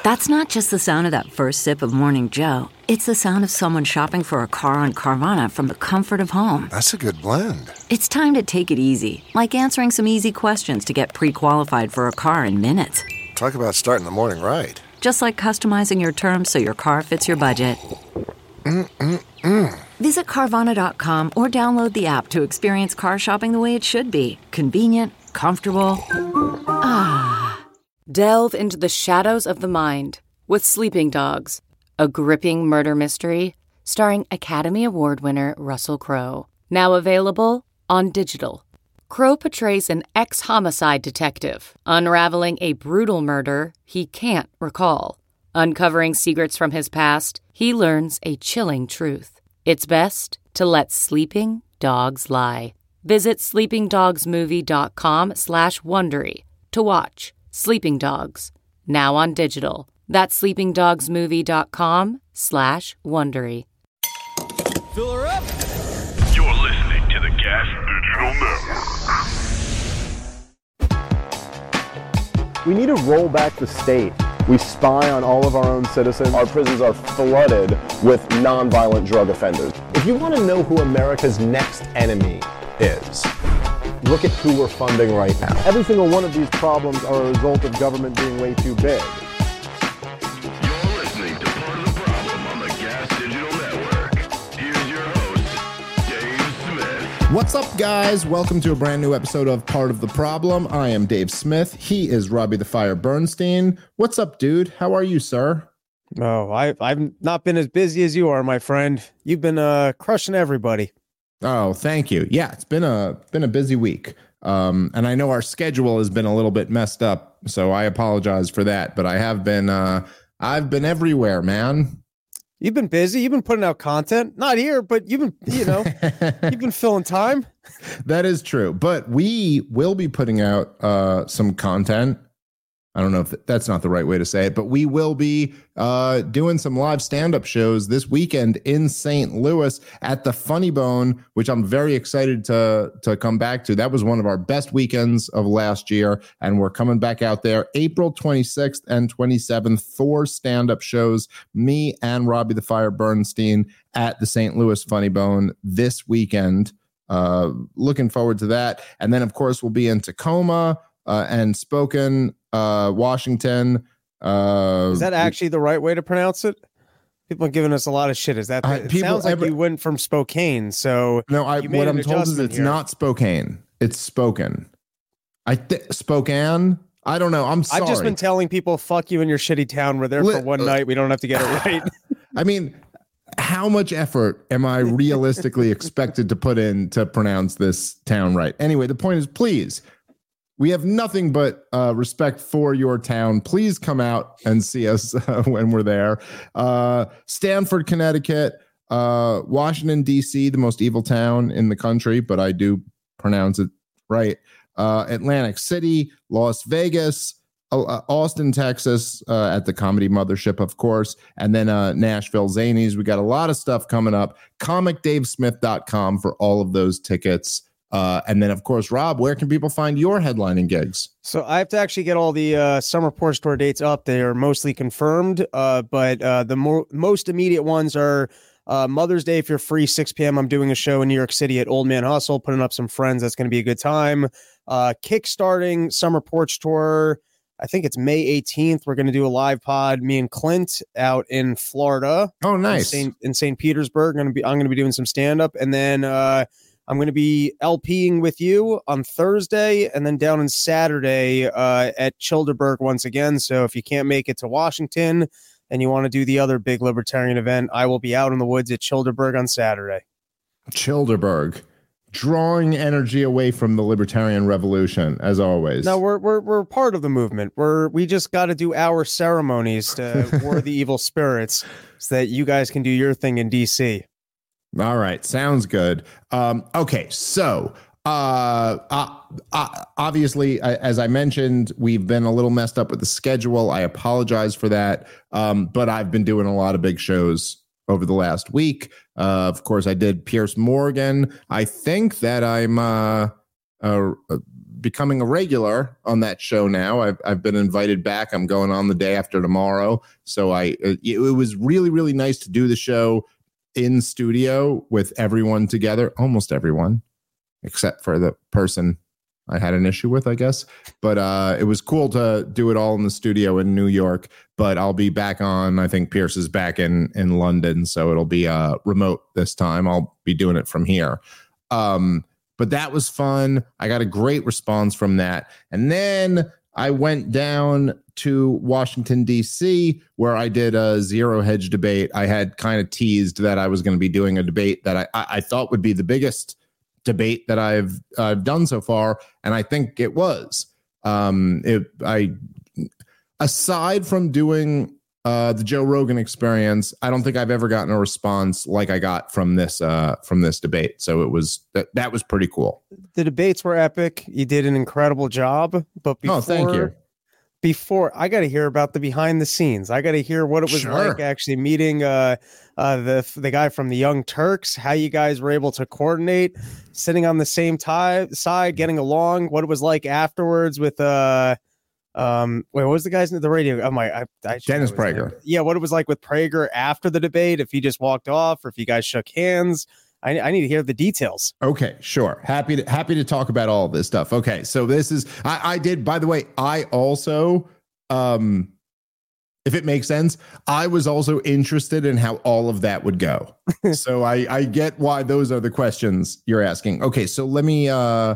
That's not just the sound of that first sip of Morning Joe. It's the sound of someone shopping for a car on Carvana from the comfort of home. That's a good blend. It's time to take it easy, like answering some easy questions to get pre-qualified for a car in minutes. Talk about starting the morning right. Just like customizing your terms so your car fits your budget. Visit Carvana.com or download the app to experience car shopping the way it should be. Convenient, comfortable. Delve into the shadows of the mind with Sleeping Dogs, a gripping murder mystery starring Academy Award winner Russell Crowe. Now available on digital. Crowe portrays an ex-homicide detective unraveling a brutal murder he can't recall. Uncovering secrets from his past, he learns a chilling truth. It's best to let sleeping dogs lie. Visit sleepingdogsmovie.com/Wondery to watch Sleeping Dogs, now on digital. That's sleepingdogsmovie.com/Wondery. Fill her up. You're listening to the Gas Digital Network. We need to roll back the state. We spy on all of our own citizens. Our prisons are flooded with nonviolent drug offenders. If you want to know who America's next enemy is, look at who we're funding right now. Every single one of these problems are a result of government being way too big. You're listening to Part of the Problem on the Gas Digital Network. Here's your host, Dave Smith. What's up, guys? Welcome to a brand new episode of Part of the Problem. I am Dave Smith. He is Robbie the Fire Bernstein. What's up, dude? How are you, sir? Oh, I've not been as busy as you are, my friend. You've been crushing everybody. Oh, thank you. Yeah, it's been a busy week. And I know our schedule has been a little bit messed up, so I apologize for that. But I have been I've been everywhere, man. You've been busy. You've been putting out content. Not here, but you've been, you've been filling time. That is true. But we will be putting out some content. I don't know if that's not the right way to say it, but we will be doing some live stand-up shows this weekend in St. Louis at the Funny Bone, which I'm very excited to come back to. That was one of our best weekends of last year, and we're coming back out there April 26th and 27th, 4 stand-up shows, me and Robbie the Fire Bernstein at the St. Louis Funny Bone this weekend. Looking forward to that. And then, of course, we'll be in Tacoma and Spokane, Washington. Is that actually the right way to pronounce it? People are giving us a lot of shit. Is that it? Sounds like you went from Spokane. So no, what I'm told is it's not Spokane. It's Spokane. Spokane. I don't know. I'm sorry. I've just been telling people, fuck you in your shitty town. We're there for one night. We don't have to get it right. I mean, how much effort am I realistically expected to put in to pronounce this town right? Anyway, the point is, please, we have nothing but respect for your town. Please come out and see us when we're there. Stamford, Connecticut, Washington, D.C., the most evil town in the country, but I do pronounce it right. Atlantic City, Las Vegas, Austin, Texas, at the Comedy Mothership, of course, and then Nashville Zanies. We got a lot of stuff coming up. ComicDaveSmith.com for all of those tickets. And then, of course, Rob, where can people find your headlining gigs? So I have to actually get all the summer Porch Store dates up. They are mostly confirmed, but the most immediate ones are Mother's Day. If you're free, 6 p.m. I'm doing a show in New York City at Old Man Hustle, putting up some friends. That's going to be a good time. Kickstarting Summer Porch Tour. I think it's May 18th. We're going to do a live pod, me and Clint, out in Florida. Oh, nice. In St. Petersburg. I'm going to be doing some stand-up. And then I'm going to be LPing with you on Thursday and then down on Saturday at Childerberg once again. So if you can't make it to Washington and you want to do the other big libertarian event, I will be out in the woods at Childerberg on Saturday. Childerberg, drawing energy away from the libertarian revolution, as always. No, we're part of the movement. We just got to do our ceremonies to ward the evil spirits so that you guys can do your thing in DC. All right. Sounds good. Okay. So, obviously, as I mentioned, we've been a little messed up with the schedule. I apologize for that. But I've been doing a lot of big shows over the last week. Of course, I did Pierce Morgan. I think that I'm becoming a regular on that show now. I've been invited back. I'm going on the day after tomorrow. So it was really, really nice to do the show in studio with everyone together, almost everyone, except for the person I had an issue with, I guess. But it was cool to do it all in the studio in New York. But I'll be back on, I think Pierce is back in London, so it'll be remote this time. I'll be doing it from here. But that was fun. I got a great response from that. And then I went down to Washington, D.C., where I did a Zero Hedge debate. I had kind of teased that I was going to be doing a debate that I thought would be the biggest debate that I've done so far, and I think it was. Aside from doing the Joe Rogan Experience, I don't think I've ever gotten a response like I got from this debate. So it was that was pretty cool. The debates were epic. You did an incredible job. But thank you. Before I got to hear about the behind the scenes, I got to hear what it was like actually meeting the guy from the Young Turks, how you guys were able to coordinate, sitting on the same side, getting along, what it was like afterwards with wait, what was the guy's name? The radio? Oh my, Dennis Prager. Yeah, what it was like with Prager after the debate, if he just walked off or if you guys shook hands. I need to hear the details. Okay, sure. Happy to talk about all this stuff. Okay, so this is I did. By the way, I also, if it makes sense, I was also interested in how all of that would go. So I get why those are the questions you're asking. Okay, so let me. I'll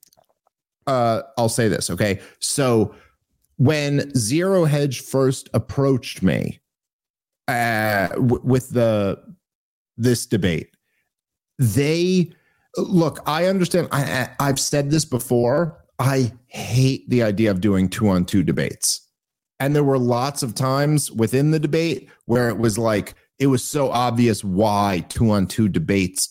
say this. Okay, so when Zero Hedge first approached me with this debate. I understand. I've said this before. I hate the idea of doing 2-on-2 debates. And there were lots of times within the debate where it was like, it was so obvious why 2-on-2 debates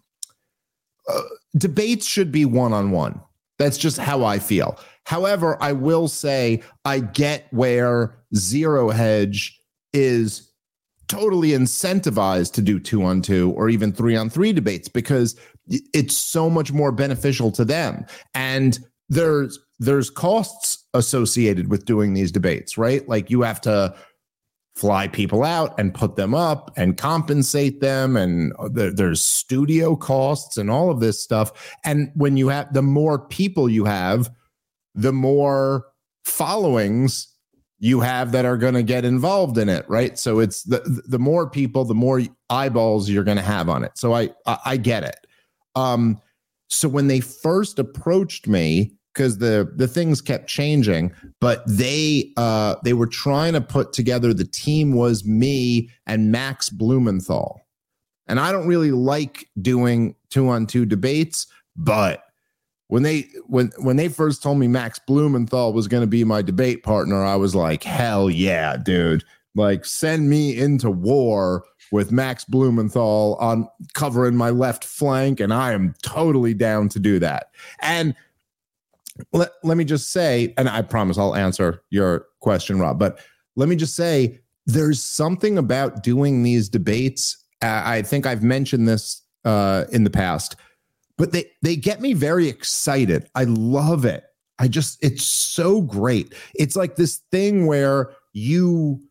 debates should be 1-on-1. That's just how I feel. However, I will say I get where Zero Hedge is totally incentivized to do 2-on-2 or even 3-on-3 debates because it's so much more beneficial to them. And there's costs associated with doing these debates, right? Like you have to fly people out and put them up and compensate them. And there's studio costs and all of this stuff. And when you have, the more people you have, the more followings you have that are going to get involved in it, right? So it's the more people, the more eyeballs you're going to have on it. So I get it. So when they first approached me, because the things kept changing, but they were trying to put together, the team was me and Max Blumenthal. And I don't really like doing 2-on-2 debates, but when they first told me Max Blumenthal was going to be my debate partner, I was like, hell yeah, dude. Like, send me into war with Max Blumenthal on covering my left flank, and I am totally down to do that. And let me just say, and I promise I'll answer your question, Rob, but let me just say, there's something about doing these debates. I think I've mentioned this in the past, but they get me very excited. I love it. It's so great. It's like this thing where you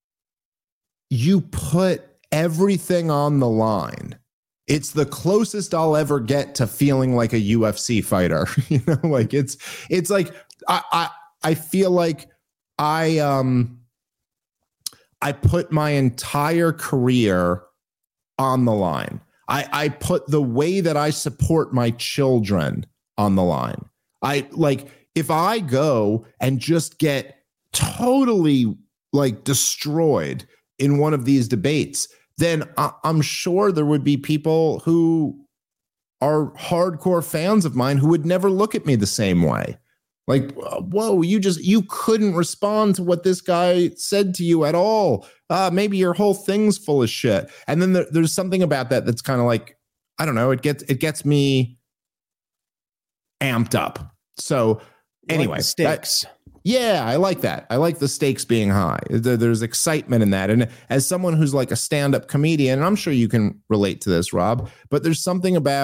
put everything on the line. It's the closest I'll ever get to feeling like a UFC fighter. You know, like it's like I feel like I put my entire career on the line. I put the way that I support my children on the line. If I go and just get totally like destroyed in one of these debates, then I'm sure there would be people who are hardcore fans of mine who would never look at me the same way. Like, whoa, you couldn't respond to what this guy said to you at all. Maybe your whole thing's full of shit. And then there's something about that that's kind of like, I don't know, it gets me amped up. So anyway, like stakes. Yeah, I like that. I like the stakes being high. There's excitement in that. And as someone who's like a stand-up comedian, and I'm sure you can relate to this, Rob, but there's something about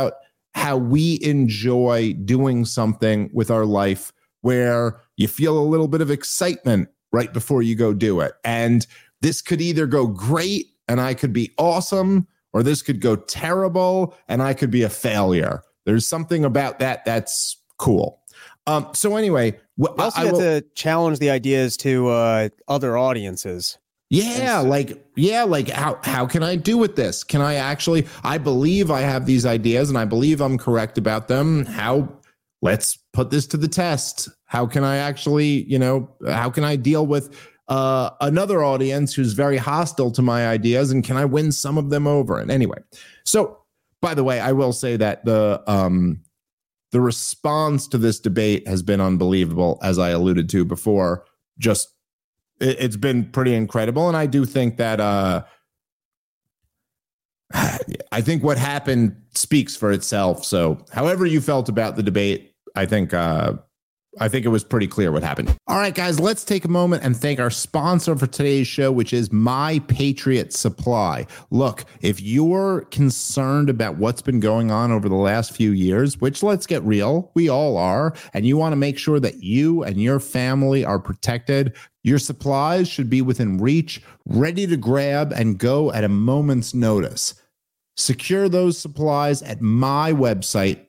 how we enjoy doing something with our life where you feel a little bit of excitement right before you go do it. And this could either go great and I could be awesome, or this could go terrible and I could be a failure. There's something about that that's cool. So anyway, you also get to challenge the ideas to other audiences. Yeah, like how can I do with this? Can I actually, I believe I have these ideas and I believe I'm correct about them. Let's put this to the test. How can I actually, how can I deal with another audience who's very hostile to my ideas, and can I win some of them over? And anyway, so by the way, I will say that the response to this debate has been unbelievable, as I alluded to before. Just it's been pretty incredible. And I do think that I think what happened speaks for itself. So however you felt about the debate, I think it was pretty clear what happened. All right, guys, let's take a moment and thank our sponsor for today's show, which is My Patriot Supply. Look, if you're concerned about what's been going on over the last few years, which, let's get real, we all are, and you want to make sure that you and your family are protected, your supplies should be within reach, ready to grab and go at a moment's notice. Secure those supplies at my website,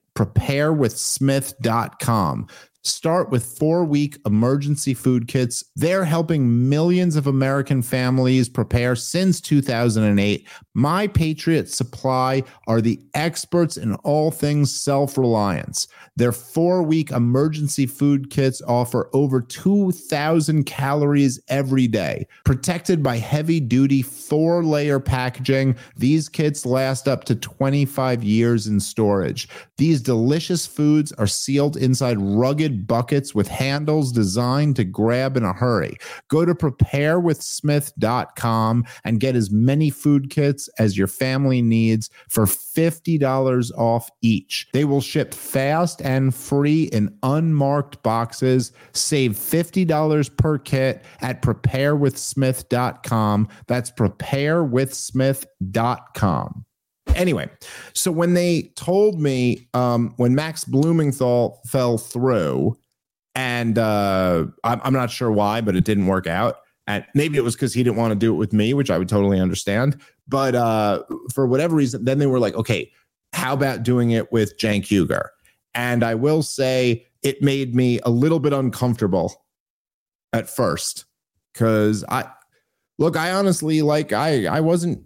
preparewithsmith.com. Start with 4-week emergency food kits. They're helping millions of American families prepare since 2008. My Patriot Supply are the experts in all things self-reliance. Their 4-week emergency food kits offer over 2,000 calories every day. Protected by heavy-duty 4-layer packaging, these kits last up to 25 years in storage. These delicious foods are sealed inside rugged buckets with handles designed to grab in a hurry. Go to preparewithsmith.com and get as many food kits as your family needs for $50 off each. They will ship fast and free in unmarked boxes. Save $50 per kit at preparewithsmith.com. That's preparewithsmith.com. Anyway, so when they told me, when Max Blumenthal fell through, and I'm not sure why, but it didn't work out. And maybe it was because he didn't want to do it with me, which I would totally understand. But for whatever reason, then they were like, okay, how about doing it with Cenk Uygur? And I will say it made me a little bit uncomfortable at first, because I honestly, like, I wasn't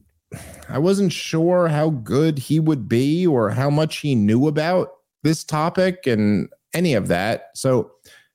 sure how good he would be or how much he knew about this topic and any of that. So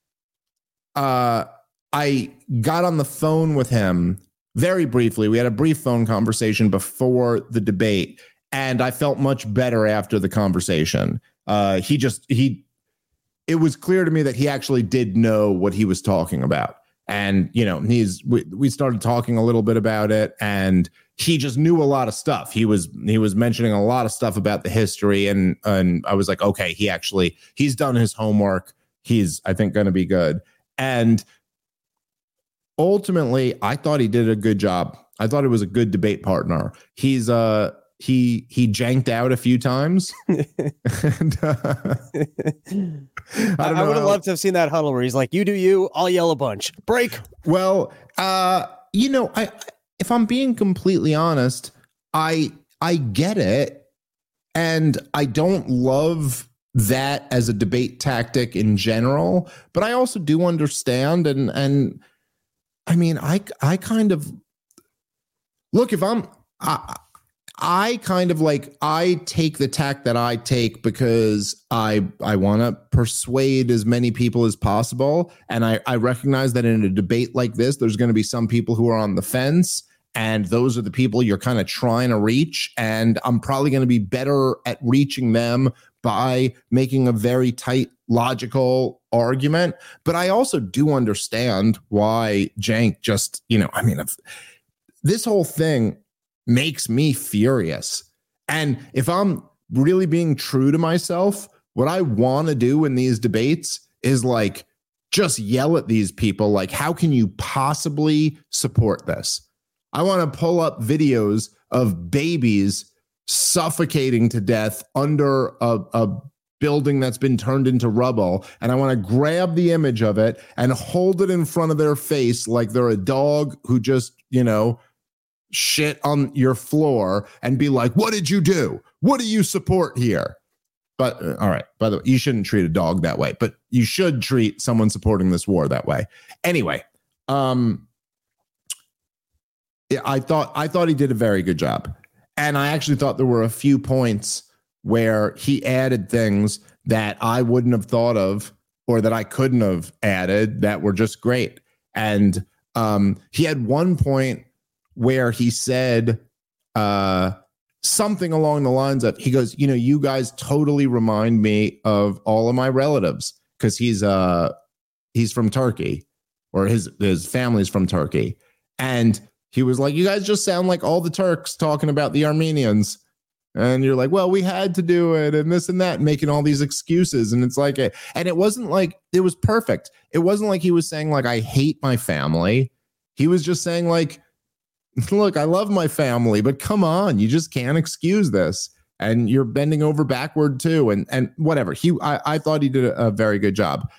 I got on the phone with him very briefly. We had a brief phone conversation before the debate, and I felt much better after the conversation. It was clear to me that he actually did know what he was talking about. And, we started talking a little bit about it, and he just knew a lot of stuff. He was mentioning a lot of stuff about the history, and I was like, okay, he's done his homework. He's, I think, going to be good. And ultimately, I thought he did a good job. I thought he was a good debate partner. He janked out a few times. And, I would have loved to have seen that huddle where he's like, you do you, I'll yell a bunch. Break. Well, if I'm being completely honest, I get it. And I don't love that as a debate tactic in general, but I also do understand. And I mean, I kind of look, if I kind of like, I take the tack that I take because I want to persuade as many people as possible. And I recognize that in a debate like this, there's going to be some people who are on the fence, and those are the people you're kind of trying to reach. And I'm probably going to be better at reaching them by making a very tight, logical argument. But I also do understand why Cenk just, this whole thing makes me furious. And if I'm really being true to myself, what I want to do in these debates is like, just yell at these people. Like, how can you possibly support this? I want to pull up videos of babies suffocating to death under a building that's been turned into rubble, and I want to grab the image of it and hold it in front of their face like they're a dog who just, shit on your floor and be like, what did you do? What do you support here? But all right, by the way, you shouldn't treat a dog that way, but you should treat someone supporting this war that way. Anyway, I thought he did a very good job. And I actually thought there were a few points where he added things that I wouldn't have thought of or that I couldn't have added that were just great. And he had one point where he said something along the lines of, he goes, you guys totally remind me of all of my relatives, because he's from Turkey, or his family's from Turkey. And he was like, you guys just sound like all the Turks talking about the Armenians. And you're like, well, we had to do it and this and that, making all these excuses. And it's like, and it wasn't like, it was perfect. It wasn't like he was saying like, I hate my family. He was just saying like, look, I love my family, but come on, you just can't excuse this. And you're bending over backward too. And whatever. I thought he did a very good job.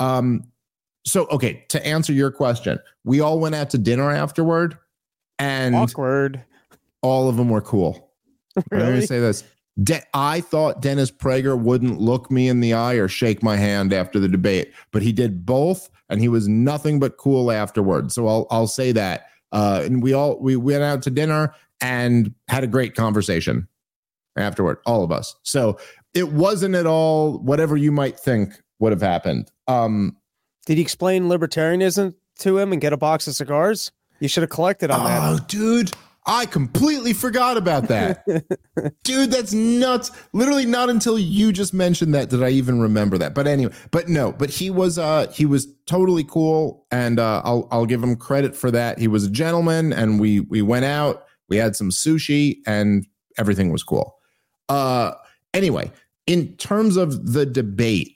So, okay, to answer your question, we all went out to dinner afterward, and awkward. All of them were cool. Really? I'm going to say this. I thought Dennis Prager wouldn't look me in the eye or shake my hand after the debate, but he did both, and he was nothing but cool afterwards. So I'll say that. And we went out to dinner and had a great conversation afterward, all of us. So it wasn't at all whatever you might think would have happened. Did he explain libertarianism to him and get a box of cigars? You should have collected on that. Oh, dude, I completely forgot about that. Dude, that's nuts. Literally not until you just mentioned that did I even remember that. But anyway, but he was totally cool, and I'll give him credit for that. He was a gentleman, and we went out, we had some sushi, and everything was cool. Anyway, in terms of the debate,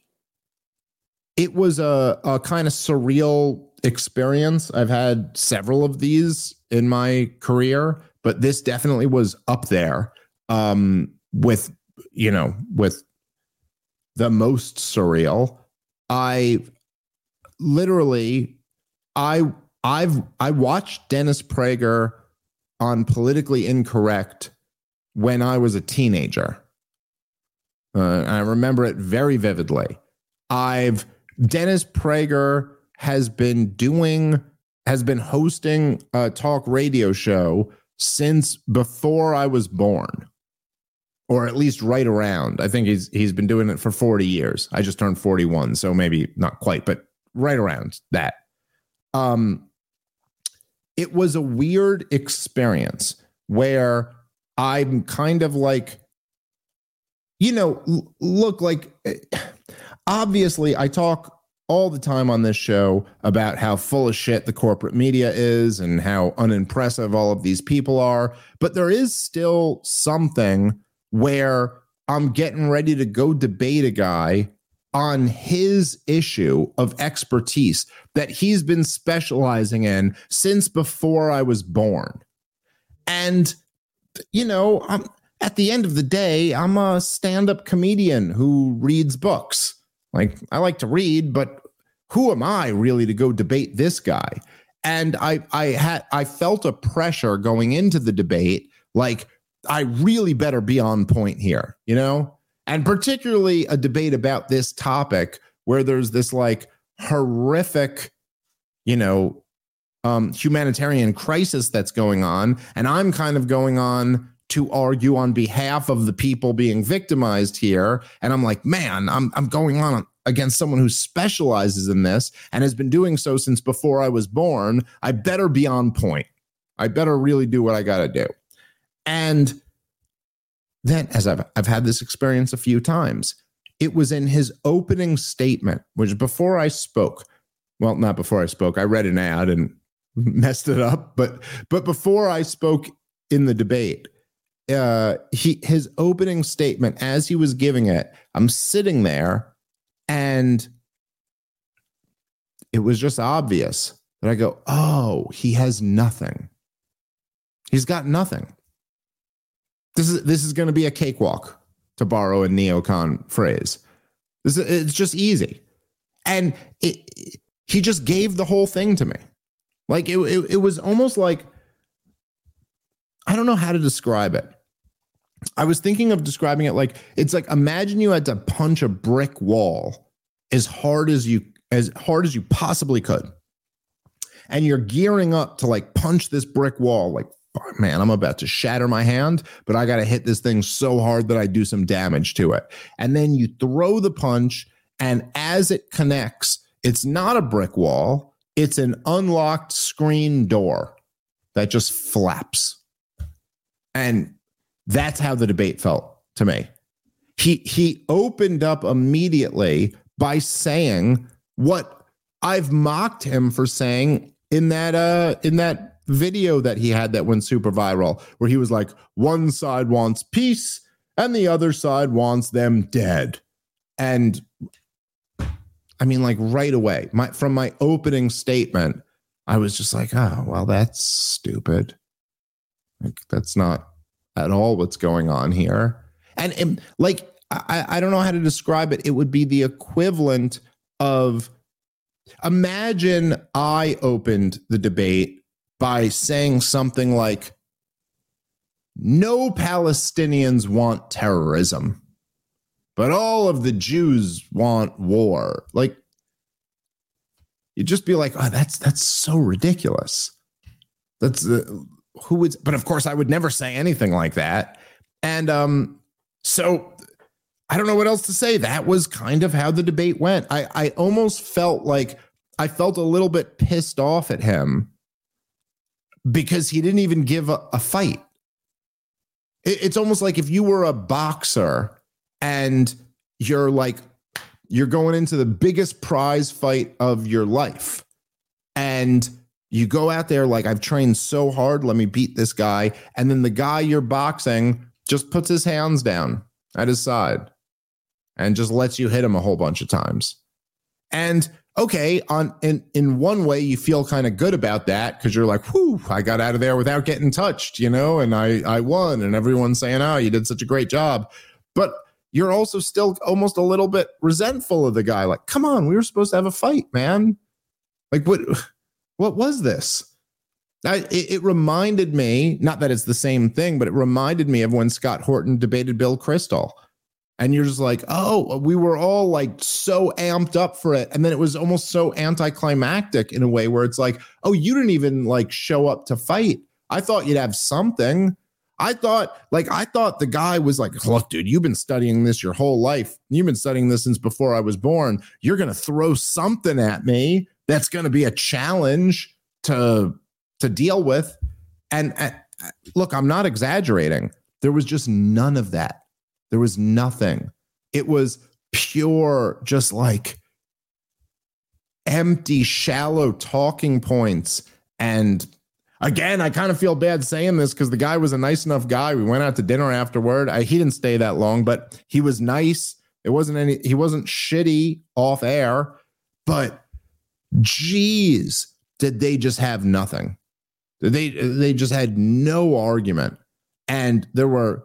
it was a kind of surreal experience. I've had several of these in my career, but this definitely was up there with the most surreal. I watched Dennis Prager on Politically Incorrect when I was a teenager. I remember it very vividly. Dennis Prager has been hosting a talk radio show since before I was born, or at least right around. I think he's been doing it for 40 years. I just turned 41, so maybe not quite, but right around that. It was a weird experience where I'm kind of like, look, like, obviously I talk all the time on this show about how full of shit the corporate media is and how unimpressive all of these people are. But there is still something where I'm getting ready to go debate a guy on his issue of expertise that he's been specializing in since before I was born. And, at the end of the day, I'm a stand-up comedian who reads books. Like, I like to read, but who am I really to go debate this guy? And I felt a pressure going into the debate, like, I really better be on point here, And particularly a debate about this topic where there's this like horrific, humanitarian crisis that's going on. And I'm kind of going on to argue on behalf of the people being victimized here. And I'm like, man, I'm going on against someone who specializes in this and has been doing so since before I was born. I better be on point. I better really do what I got to do. And then, as I've had this experience a few times, it was in his opening statement, which before I spoke, well, not before I spoke, I read an ad and messed it up, but before I spoke in the debate, his opening statement, as he was giving it, I'm sitting there and it was just obvious that I go, oh, he has nothing. He's got nothing. This is going to be a cakewalk, to borrow a neocon phrase. It's just easy. And he just gave the whole thing to me. Like it was almost like, I don't know how to describe it. I was thinking of describing it like, it's like, imagine you had to punch a brick wall as hard as you possibly could. And you're gearing up to like punch this brick wall. Like, man, I'm about to shatter my hand, but I got to hit this thing so hard that I do some damage to it. And then you throw the punch, and as it connects, it's not a brick wall. It's an unlocked screen door that just flaps. And that's how the debate felt to me. He opened up immediately by saying what I've mocked him for saying in that video that he had that went super viral, where he was like, one side wants peace and the other side wants them dead. And I mean, like right away, from my opening statement, I was just like, oh, well, that's stupid. Like, that's not at all what's going on here. And like, I don't know how to describe it. It would be the equivalent of, imagine I opened the debate by saying something like, no Palestinians want terrorism, but all of the Jews want war. Like, you'd just be like, oh, that's so ridiculous. But of course I would never say anything like that. And so I don't know what else to say. That was kind of how the debate went. I almost felt like I felt a little bit pissed off at him because he didn't even give a fight. It's almost like if you were a boxer and you're going into the biggest prize fight of your life, and you go out there like, I've trained so hard, let me beat this guy. And then the guy you're boxing just puts his hands down at his side and just lets you hit him a whole bunch of times. And okay, in one way, you feel kind of good about that because you're like, whew, I got out of there without getting touched, and I won, and everyone's saying, oh, you did such a great job. But you're also still almost a little bit resentful of the guy. Like, come on, we were supposed to have a fight, man. Like, what was this? It reminded me, not that it's the same thing, but it reminded me of when Scott Horton debated Bill Kristol. And you're just like, oh, we were all like so amped up for it. And then it was almost so anticlimactic in a way where it's like, oh, you didn't even like show up to fight. I thought you'd have something. I thought the guy was like, look, dude, you've been studying this your whole life. You've been studying this since before I was born. You're going to throw something at me that's going to be a challenge to deal with. And look, I'm not exaggerating. There was just none of that. There was nothing. It was pure, just like empty, shallow talking points. And again, I kind of feel bad saying this because the guy was a nice enough guy. We went out to dinner afterward. He didn't stay that long, but he was nice. He wasn't shitty off air, but geez, did they just have nothing? They just had no argument. And there were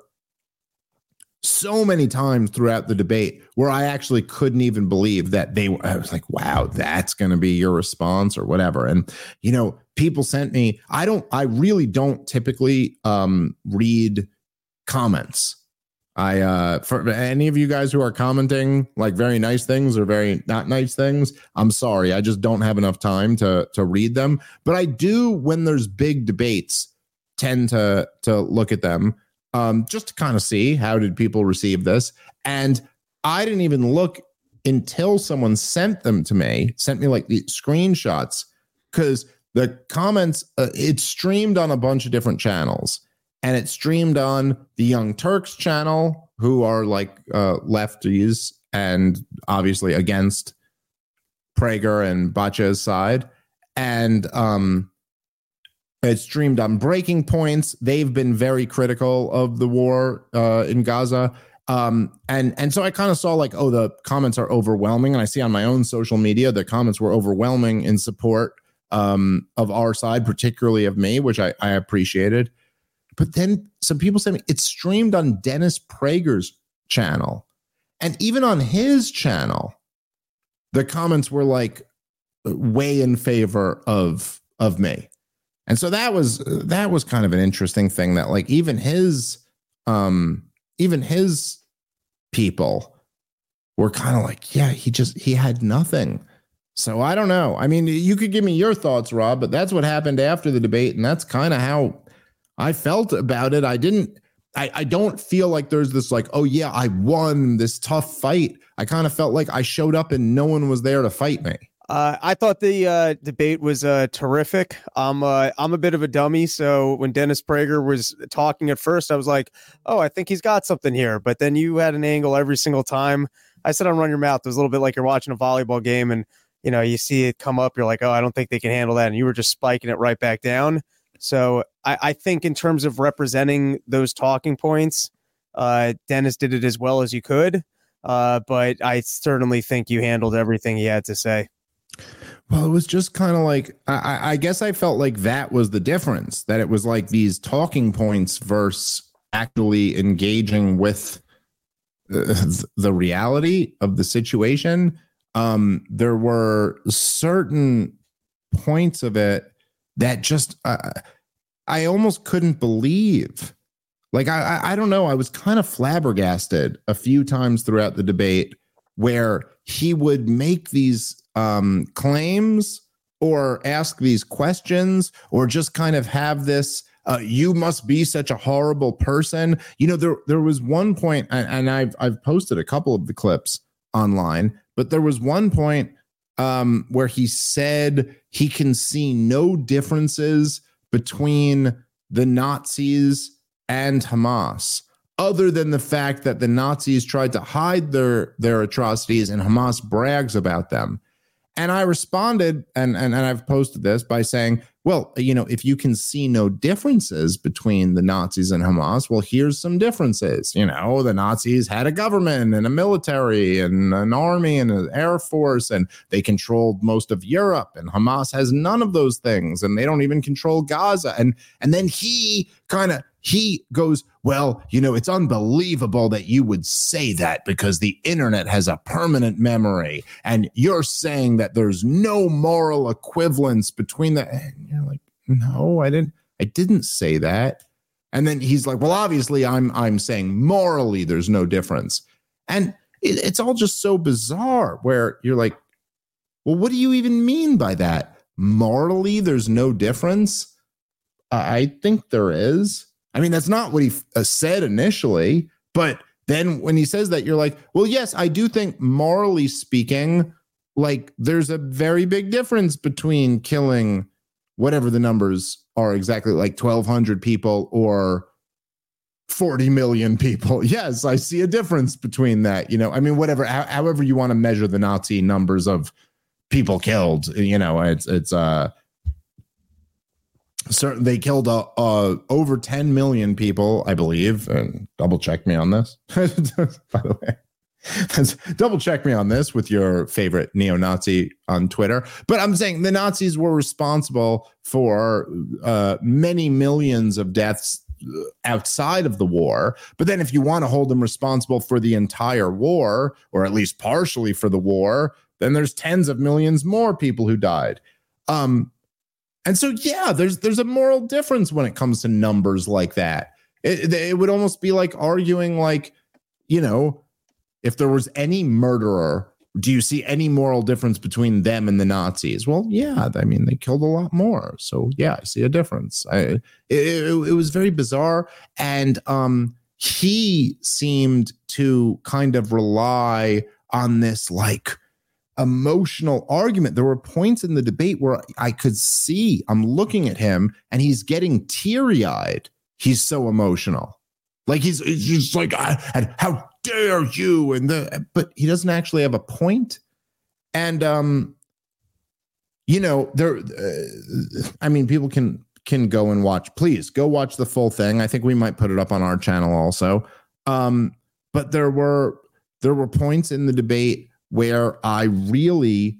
so many times throughout the debate where I actually couldn't even believe that I was like, wow, that's going to be your response or whatever. And, people sent me, I really don't typically read comments. For any of you guys who are commenting like very nice things or very not nice things, I'm sorry. I just don't have enough time to read them. But I do, when there's big debates, tend to look at them. Just to kind of see how did people receive this. And I didn't even look until someone sent me like the screenshots, because the comments, it's streamed on a bunch of different channels, and it's streamed on the Young Turks channel, who are like lefties and obviously against Prager and Bacha's side. And it's streamed on Breaking Points. They've been very critical of the war in Gaza. And so I kind of saw like, oh, the comments are overwhelming. And I see on my own social media, the comments were overwhelming in support of our side, particularly of me, which I appreciated. But then some people said it's streamed on Dennis Prager's channel. And even on his channel, the comments were like way in favor of me. And so that was kind of an interesting thing that like even his people were kind of like, yeah, he had nothing. So I don't know. I mean, you could give me your thoughts, Rob, but that's what happened after the debate. And that's kind of how I felt about it. I don't feel like there's this like, oh yeah, I won this tough fight. I kind of felt like I showed up and no one was there to fight me. I thought the debate was terrific. I'm a bit of a dummy, so when Dennis Prager was talking at first, I was like, "Oh, I think he's got something here." But then you had an angle every single time. I said, "I'm run your mouth." It was a little bit like you're watching a volleyball game, and you see it come up. You're like, "Oh, I don't think they can handle that," and you were just spiking it right back down. So I think in terms of representing those talking points, Dennis did it as well as you could. But I certainly think you handled everything he had to say. Well, it was just kind of like, I guess I felt like that was the difference, that it was like these talking points versus actually engaging with the reality of the situation. There were certain points of it that just, I almost couldn't believe. Like, I don't know. I was kind of flabbergasted a few times throughout the debate where he would make these claims or ask these questions or just kind of have this, you must be such a horrible person. There was one point, and I've posted a couple of the clips online, but there was one point where he said he can see no differences between the Nazis and Hamas, other than the fact that the Nazis tried to hide their atrocities and Hamas brags about them. And I responded, and I've posted this by saying, well, if you can see no differences between the Nazis and Hamas, well, here's some differences. The Nazis had a government and a military and an army and an air force, and they controlled most of Europe, and Hamas has none of those things, and they don't even control Gaza. And then he goes, well, it's unbelievable that you would say that because the internet has a permanent memory and you're saying that there's no moral equivalence between the, and you're like, no, I didn't say that. And then he's like, well, obviously I'm saying morally there's no difference. And it's all just so bizarre where you're like, well, what do you even mean by that? Morally there's no difference? I think there is. I mean, that's not what he said initially, but then when he says that, you're like, well, yes, I do think morally speaking, like there's a very big difference between killing whatever the numbers are exactly, like 1,200 people or 40 million people. Yes, I see a difference between that. I mean, whatever, however you want to measure the Nazi numbers of people killed, it's certain they killed over 10 million people, I believe. And double check me on this. By the way, double check me on this with your favorite neo-Nazi on Twitter. But I'm saying the Nazis were responsible for many millions of deaths outside of the war. But then if you want to hold them responsible for the entire war, or at least partially for the war, then there's tens of millions more people who died. And so, yeah, there's a moral difference when it comes to numbers like that. It would almost be like arguing like, if there was any murderer, do you see any moral difference between them and the Nazis? Well, yeah, I mean, they killed a lot more. So, yeah, I see a difference. It was very bizarre. And he seemed to kind of rely on this like emotional argument. There were points in the debate where I could see, I'm looking at him and he's getting teary-eyed. He's so emotional. Like he's just like, and how dare you? But he doesn't actually have a point. And I mean, people can go and watch. Please go watch the full thing. I think we might put it up on our channel also. But there were points in the debate where I really,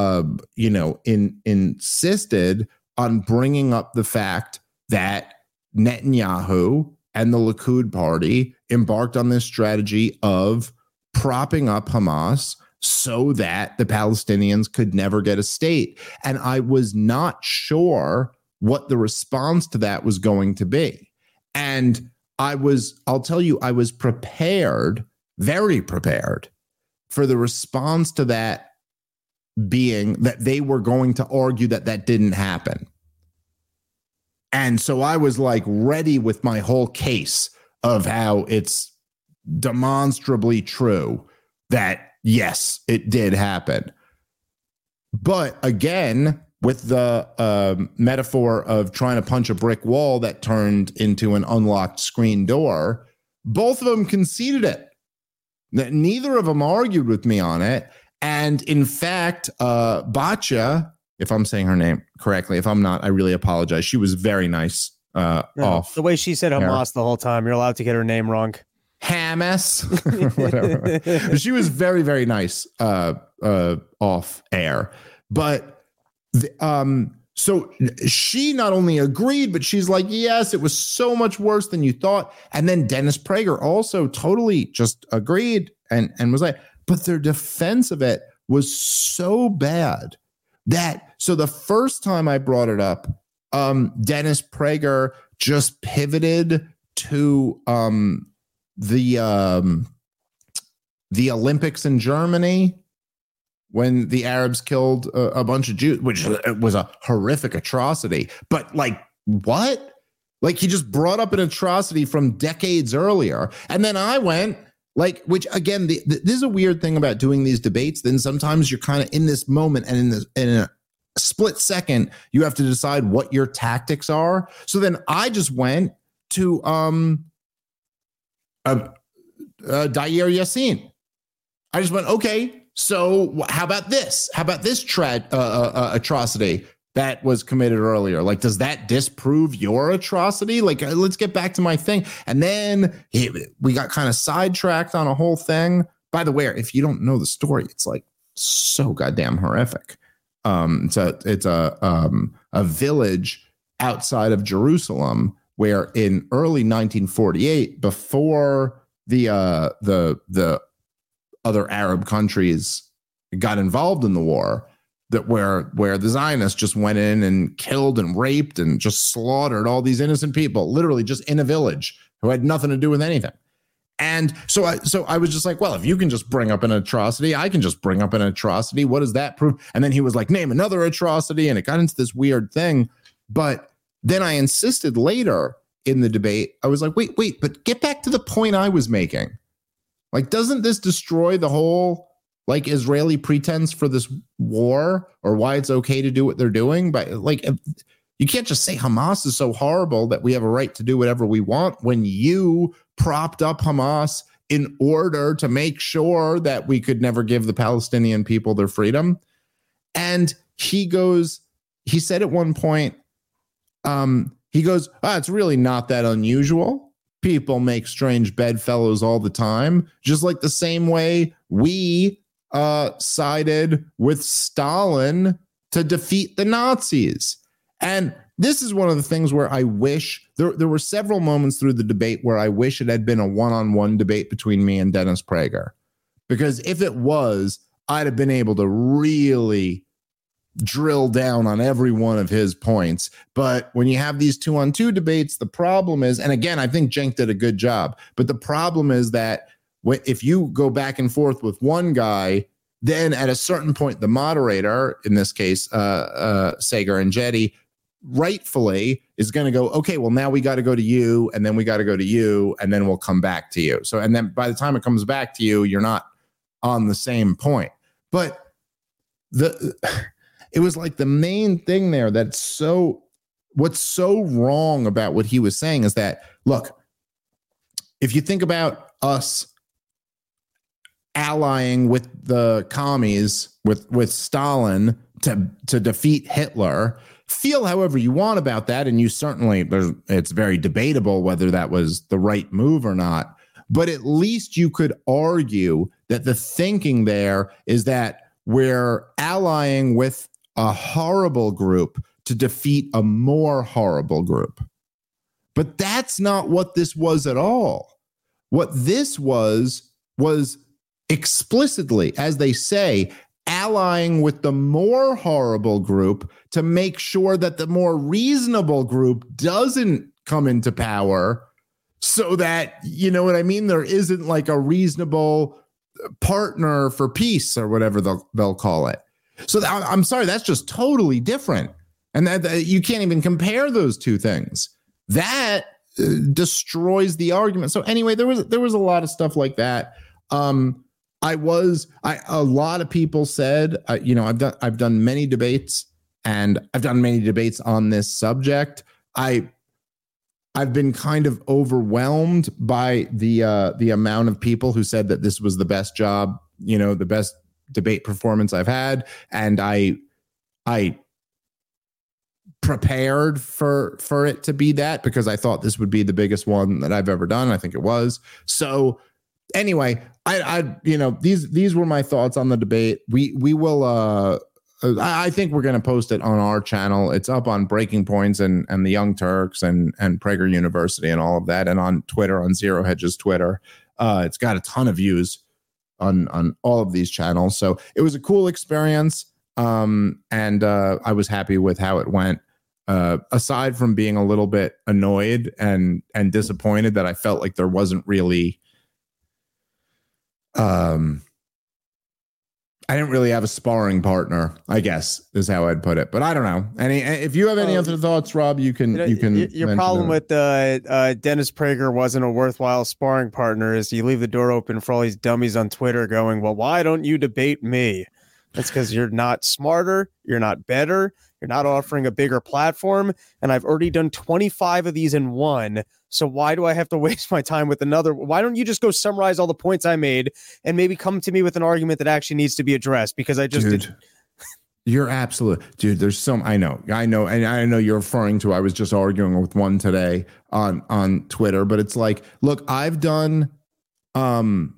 insisted on bringing up the fact that Netanyahu and the Likud party embarked on this strategy of propping up Hamas so that the Palestinians could never get a state. And I was not sure what the response to that was going to be. And I'll tell you, I was prepared, very prepared, for the response to that being that they were going to argue that that didn't happen. And so I was like ready with my whole case of how it's demonstrably true that, yes, it did happen. But again, with the metaphor of trying to punch a brick wall that turned into an unlocked screen door, both of them conceded it. Neither of them argued with me on it. And in fact, Batya, if I'm saying her name correctly, if I'm not, I really apologize. She was very nice off. The way she said Hamas the whole time, you're allowed to get her name wrong. Hamas, whatever. She was very, very nice off air. But so she not only agreed, but she's like, yes, it was so much worse than you thought. And then Dennis Prager also totally just agreed and was like, but their defense of it was so bad that, so the first time I brought it up, Dennis Prager just pivoted to the Olympics in Germany when the Arabs killed a bunch of Jews, which was a horrific atrocity. But like, what? Like, he just brought up an atrocity from decades earlier. And then I went, like, which again, this is a weird thing about doing these debates. Then sometimes you're kind of in this moment, and in a split second, you have to decide what your tactics are. So then I just went to Dayer Yassin. I just went, okay, so how about this? How about this atrocity that was committed earlier? Like, does that disprove your atrocity? Like, let's get back to my thing. And then we got kind of sidetracked on a whole thing. By the way, if you don't know the story, it's like so goddamn horrific. It's a village outside of Jerusalem where in early 1948, before the other Arab countries got involved in the war, that where the Zionists just went in and killed and raped and just slaughtered all these innocent people, literally just in a village who had nothing to do with anything. And so I was just like, well, if you can just bring up an atrocity, I can just bring up an atrocity. What does that prove? And then he was like, name another atrocity. And it got into this weird thing. But then I insisted later in the debate, I was like, wait, but get back to the point I was making. Like, doesn't this destroy the whole like Israeli pretense for this war, or why it's okay to do what they're doing? But like, you can't just say Hamas is so horrible that we have a right to do whatever we want when you propped up Hamas in order to make sure that we could never give the Palestinian people their freedom. And he said at one point, he goes, it's really not that unusual. People make strange bedfellows all the time, just like the same way we sided with Stalin to defeat the Nazis. And this is one of the things where I wish there were several moments through the debate where I wish it had been a one-on-one debate between me and Dennis Prager, because if it was, I'd have been able to really drill down on every one of his points. But when you have these 2-on-2 debates, the problem is, and again, I think Cenk did a good job, but the problem is that if you go back and forth with one guy, then at a certain point, the moderator, in this case, Sager and Jetty, rightfully is going to go, okay, well, now we got to go to you, and then we got to go to you, and then we'll come back to you. So, and then by the time it comes back to you, you're not on the same point. But it was like the main thing there what's so wrong about what he was saying is that, look, if you think about us allying with the commies, with Stalin to defeat Hitler, feel however you want about that, and you certainly, it's very debatable whether that was the right move or not, but at least you could argue that the thinking there is that we're allying with a horrible group to defeat a more horrible group. But that's not what this was at all. What this was explicitly, as they say, allying with the more horrible group to make sure that the more reasonable group doesn't come into power, so that, you know what I mean, there isn't like a reasonable partner for peace or whatever they'll call it. So I'm sorry, that's just totally different. And that you can't even compare those two things. That destroys the argument. So anyway, there was a lot of stuff like that. A lot of people said, I've done many debates, and I've done many debates on this subject. I've been kind of overwhelmed by the amount of people who said that this was the best job, the best debate performance I've had. And I prepared for it to be that, because I thought this would be the biggest one that I've ever done. I think it was. So anyway, these were my thoughts on the debate. We will, I think we're going to post it on our channel. It's up on Breaking Points and the Young Turks and Prager University and all of that, and on Twitter, on Zero Hedge's Twitter. It's got a ton of views on all of these channels. So it was a cool experience. And I was happy with how it went. Aside from being a little bit annoyed and disappointed that I felt like there wasn't really, I didn't really have a sparring partner, I guess is how I'd put it. But I don't know. If you have any other thoughts, Rob, you can. Your problem with Dennis Prager wasn't a worthwhile sparring partner is you leave the door open for all these dummies on Twitter going, well, why don't you debate me? That's because you're not smarter. You're not better. You're not offering a bigger platform. And I've already done 25 of these in one. So why do I have to waste my time with another? Why don't you just go summarize all the points I made and maybe come to me with an argument that actually needs to be addressed? Because I just did. You're absolute, dude. There's some, I know. And I know you're referring to, I was just arguing with one today on Twitter, but it's like, look, I've done, so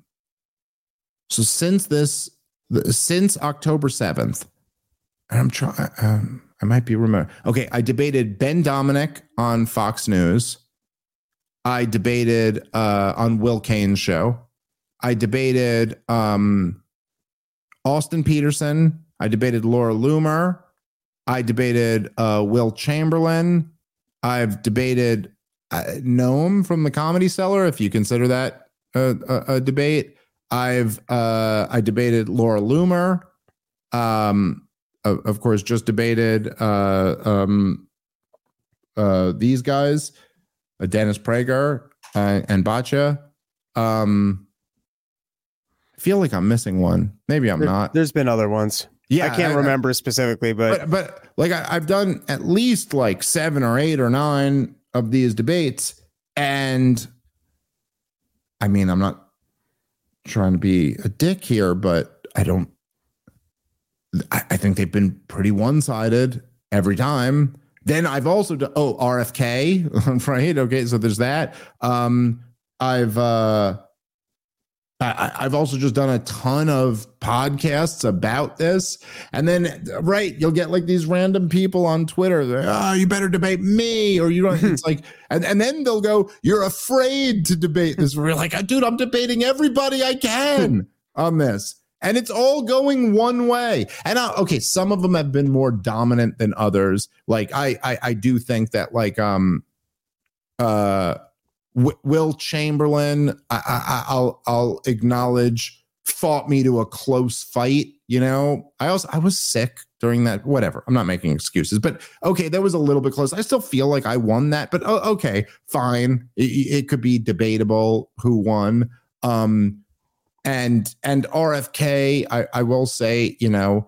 since October 7th, and I'm trying, I might be remember. Okay. I debated Ben Dominic on Fox News. I debated on Will Kane's show. I debated Austin Peterson. I debated Laura Loomer. I debated Will Chamberlain. I've debated Noam from the Comedy Cellar, if you consider that a debate. I debated Laura Loomer. Of course, just debated these guys, Dennis Prager and Batya. I feel like I'm missing one. Maybe I'm not. There's been other ones. Yeah, I can't remember specifically, but like I've done at least like 7 or 8 or 9 of these debates, and I mean, I'm not trying to be a dick here, but I think they've been pretty one-sided every time. Then I've also done, RFK, right? Okay, so there's that. I've also just done a ton of podcasts about this. And then, right, you'll get like these random people on Twitter. You better debate me, or you don't. It's like, and then they'll go, you're afraid to debate this. We're like, dude, I'm debating everybody I can on this. And it's all going one way. And okay, some of them have been more dominant than others. Like I do think that like Will Chamberlain, I'll acknowledge, fought me to a close fight. You know, I was sick during that. Whatever. I'm not making excuses, but okay, that was a little bit close. I still feel like I won that, but okay, fine. It could be debatable who won. And RFK, I will say, you know,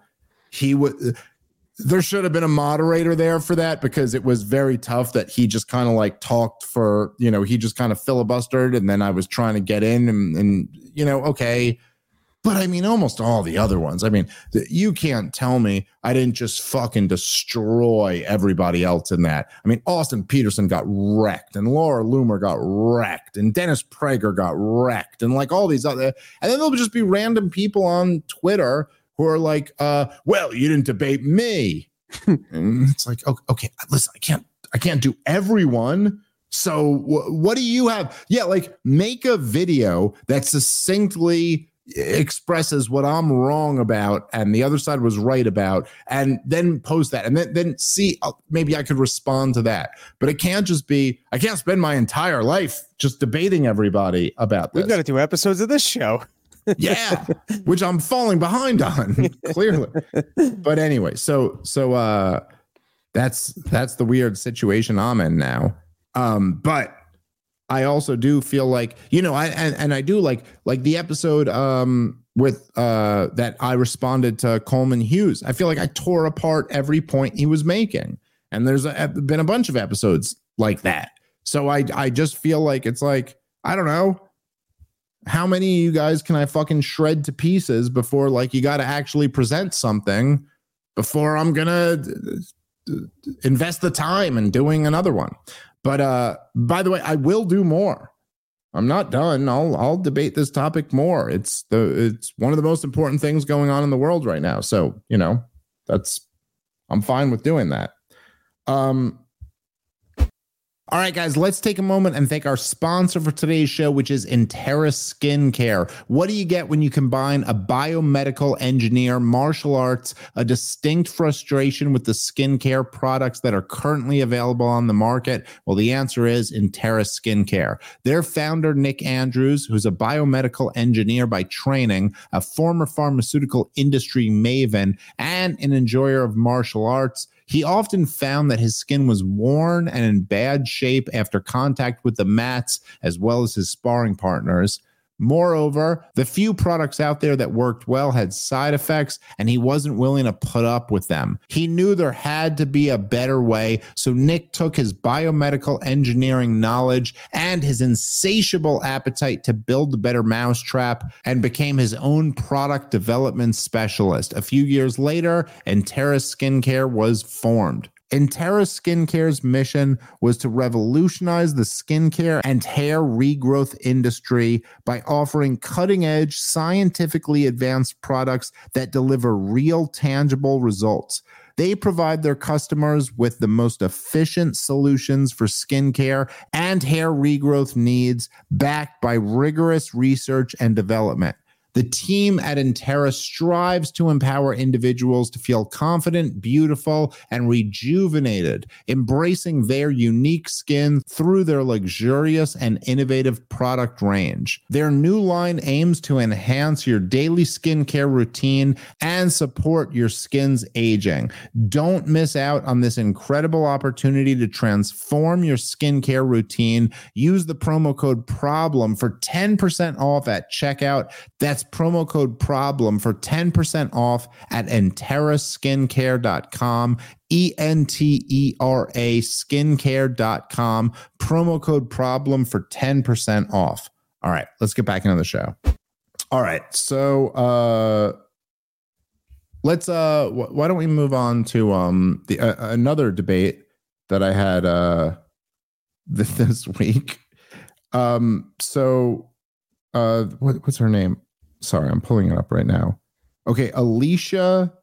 there should have been a moderator there for that, because it was very tough that he just kind of like talked for, you know, he just kind of filibustered, and then I was trying to get in and you know, okay. But I mean, almost all the other ones, I mean, you can't tell me I didn't just fucking destroy everybody else in that. I mean, Austin Peterson got wrecked, and Laura Loomer got wrecked, and Dennis Prager got wrecked, and like all these other, and then there'll just be random people on Twitter who are like, well, you didn't debate me. And it's like, okay, listen, I can't do everyone. So what do you have? Yeah, like make a video that succinctly expresses what I'm wrong about and the other side was right about, and then post that, and then see, maybe I could respond to that. But it can't just be, I can't spend my entire life just debating everybody about this. We've got to do episodes of this show. Yeah, which I'm falling behind on, clearly. But anyway, so that's the weird situation I'm in now. But I also do feel like, I do like the episode with that I responded to Coleman Hughes. I feel like I tore apart every point he was making, and there's been a bunch of episodes like that. So I just feel like it's like, I don't know, how many of you guys can I fucking shred to pieces before, like, you got to actually present something before I'm gonna invest the time in doing another one. But by the way, I will do more. I'm not done. I'll debate this topic more. It's one of the most important things going on in the world right now. So, I'm fine with doing that. All right, guys, let's take a moment and thank our sponsor for today's show, which is Intera Skincare. What do you get when you combine a biomedical engineer, martial arts, a distinct frustration with the skincare products that are currently available on the market? Well, the answer is Intera Skincare. Their founder, Nick Andrews, who's a biomedical engineer by training, a former pharmaceutical industry maven, and an enjoyer of martial arts, he often found that his skin was worn and in bad shape after contact with the mats, as well as his sparring partners. Moreover, the few products out there that worked well had side effects, and he wasn't willing to put up with them. He knew there had to be a better way, so Nick took his biomedical engineering knowledge and his insatiable appetite to build the better mousetrap and became his own product development specialist. A few years later, Intera Skincare was formed. Intera Skincare's mission was to revolutionize the skincare and hair regrowth industry by offering cutting-edge, scientifically advanced products that deliver real, tangible results. They provide their customers with the most efficient solutions for skincare and hair regrowth needs, backed by rigorous research and development. The team at Intera strives to empower individuals to feel confident, beautiful, and rejuvenated, embracing their unique skin through their luxurious and innovative product range. Their new line aims to enhance your daily skincare routine and support your skin's aging. Don't miss out on this incredible opportunity to transform your skincare routine. Use the promo code PROBLEM for 10% off at checkout. That's promo code PROBLEM for 10% off at enteraskincare.com, ENTERA skincare.com, promo code PROBLEM for 10% off. All right, let's get back into the show. All right, so let's why don't we move on to another debate that I had this week. What's her name? Sorry, I'm pulling it up right now. Okay, Alicia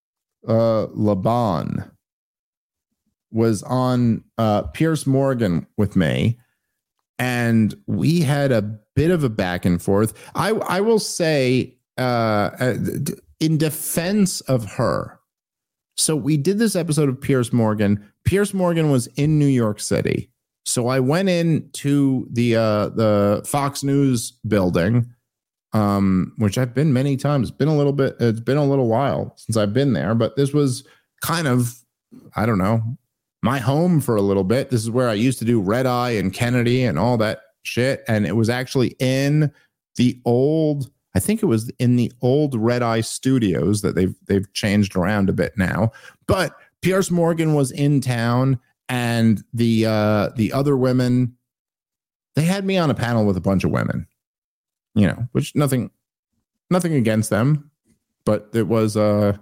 Laban was on Piers Morgan with me, and we had a bit of a back and forth. I will say, in defense of her, so we did this episode of Piers Morgan. Piers Morgan was in New York City, so I went into the Fox News building, which I've been many times. It's been a little while since I've been there, but this was kind of, I don't know, my home for a little bit. This is where I used to do Red Eye and Kennedy and all that shit. And it was actually in the old, I think it was in the old Red Eye studios that they've changed around a bit now. But Piers Morgan was in town, and the other women, they had me on a panel with a bunch of women. Which nothing against them, but it was let's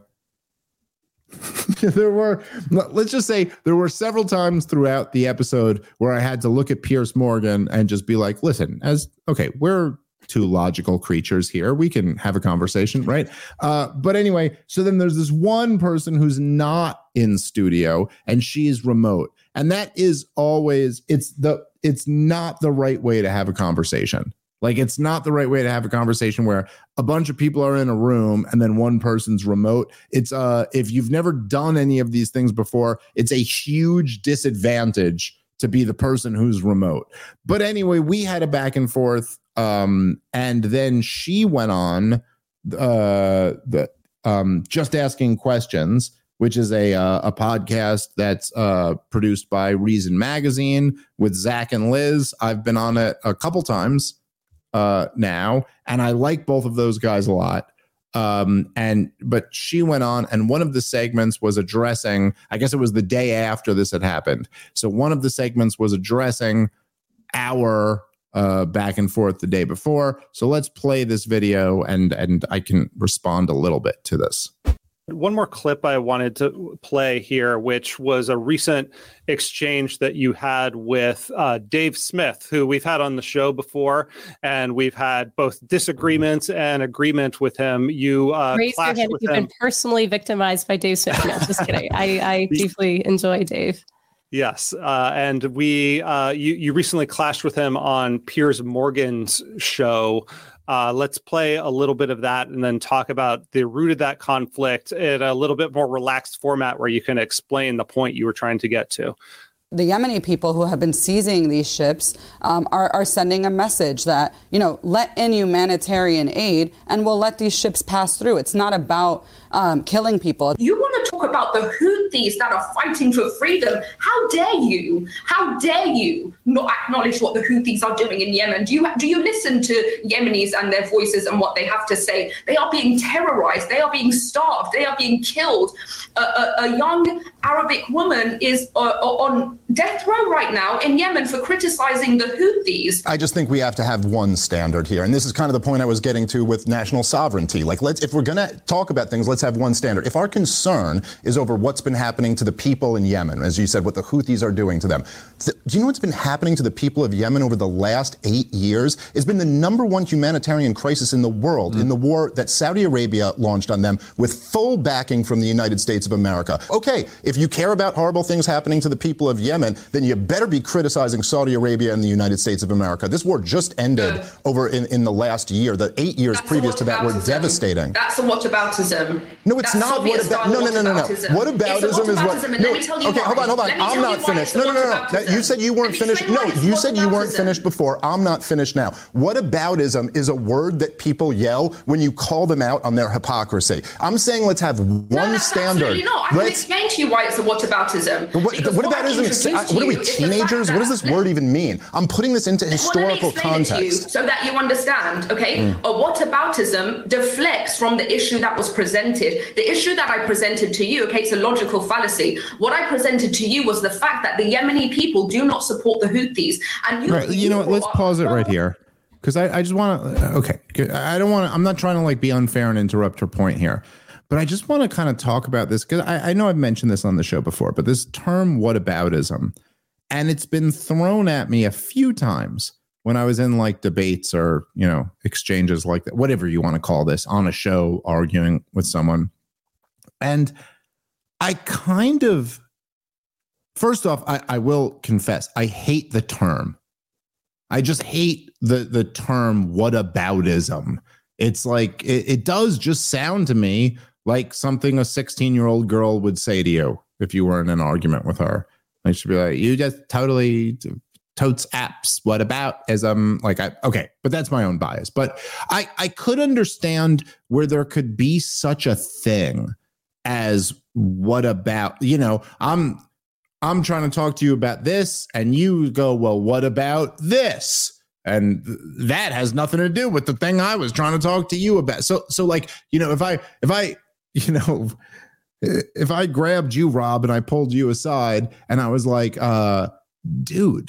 just say there were several times throughout the episode where I had to look at Piers Morgan and just be like, listen, we're two logical creatures here. We can have a conversation, right? But anyway, so then there's this one person who's not in studio and she's remote. And that is always, it's it's not the right way to have a conversation. Like, it's not the right way to have a conversation where a bunch of people are in a room and then one person's remote. It's if you've never done any of these things before, it's a huge disadvantage to be the person who's remote. But anyway, we had a back and forth, and then she went on Just Asking Questions, which is a podcast that's produced by Reason Magazine with Zach and Liz. I've been on it a couple times now, and I like both of those guys a lot. But she went on, and one of the segments was addressing, I guess it was the day after this had happened. So one of the segments was addressing our back and forth the day before. So let's play this video, and I can respond a little bit to this. One more clip I wanted to play here, which was a recent exchange that you had with Dave Smith, who we've had on the show before, and we've had both disagreements and agreement with him. You raise your hand if you've been personally victimized by Dave Smith. No, just kidding. I deeply enjoy Dave. Yes, and you recently clashed with him on Piers Morgan's show. Let's play a little bit of that and then talk about the root of that conflict in a little bit more relaxed format where you can explain the point you were trying to get to. The Yemeni people who have been seizing these ships are sending a message that, let in humanitarian aid and we'll let these ships pass through. It's not about killing people. You want to talk about the Houthis that are fighting for freedom? How dare you? How dare you not acknowledge what the Houthis are doing in Yemen? Do you listen to Yemenis and their voices and what they have to say? They are being terrorized. They are being starved. They are being killed. A young Arabic woman is on death row right now in Yemen for criticizing the Houthis. I just think we have to have one standard here. And this is kind of the point I was getting to with national sovereignty. Like, if we're going to talk about things, let's have one standard. If our concern is over what's been happening to the people in Yemen, as you said, what the Houthis are doing to them, do you know what's been happening to the people of Yemen over the last 8 years? It's been the #1 humanitarian crisis in the world in the war that Saudi Arabia launched on them with full backing from the United States of America. Okay, if you care about horrible things happening to the people of Yemen, then you better be criticizing Saudi Arabia and the United States of America. This war just ended over in the last year. The 8 years previous to that were devastating. That's a whataboutism. No, it's not what about. No. Whataboutism is what. No. Okay, hold on. I'm not finished. No. You said you weren't finished. No, you said you weren't finished before. I'm not finished now. Whataboutism is a word that people yell when you call them out on their hypocrisy. I'm saying let's have one standard. Absolutely not. I can explain to you why it's a whataboutism. Whataboutism? What are we, teenagers? What does this word even mean? I'm putting this into historical context. So that you understand, okay? A whataboutism deflects from the issue that was presented. The issue that I presented to you, okay, it's a logical fallacy. What I presented to you was the fact that the Yemeni people do not support the Houthis. And you know what? Let's pause it right here. Because I just want to, okay, I don't want to, I'm not trying to be unfair and interrupt her point here. But I just want to kind of talk about this because I know I've mentioned this on the show before, but this term whataboutism, and it's been thrown at me a few times when I was in debates or, exchanges like that, whatever you want to call this, on a show arguing with someone. And I kind of, first off, I will confess, I hate the term. I just hate the term whataboutism. It's it does just sound to me like something a 16-year-old girl would say to you if you were in an argument with her. I should be like, you just totally totes apps. What about ism? Okay, but that's my own bias. But I could understand where there could be such a thing as what about, I'm trying to talk to you about this and you go, well, what about this? And that has nothing to do with the thing I was trying to talk to you about. So if I grabbed you, Rob, and I pulled you aside and I was like, dude,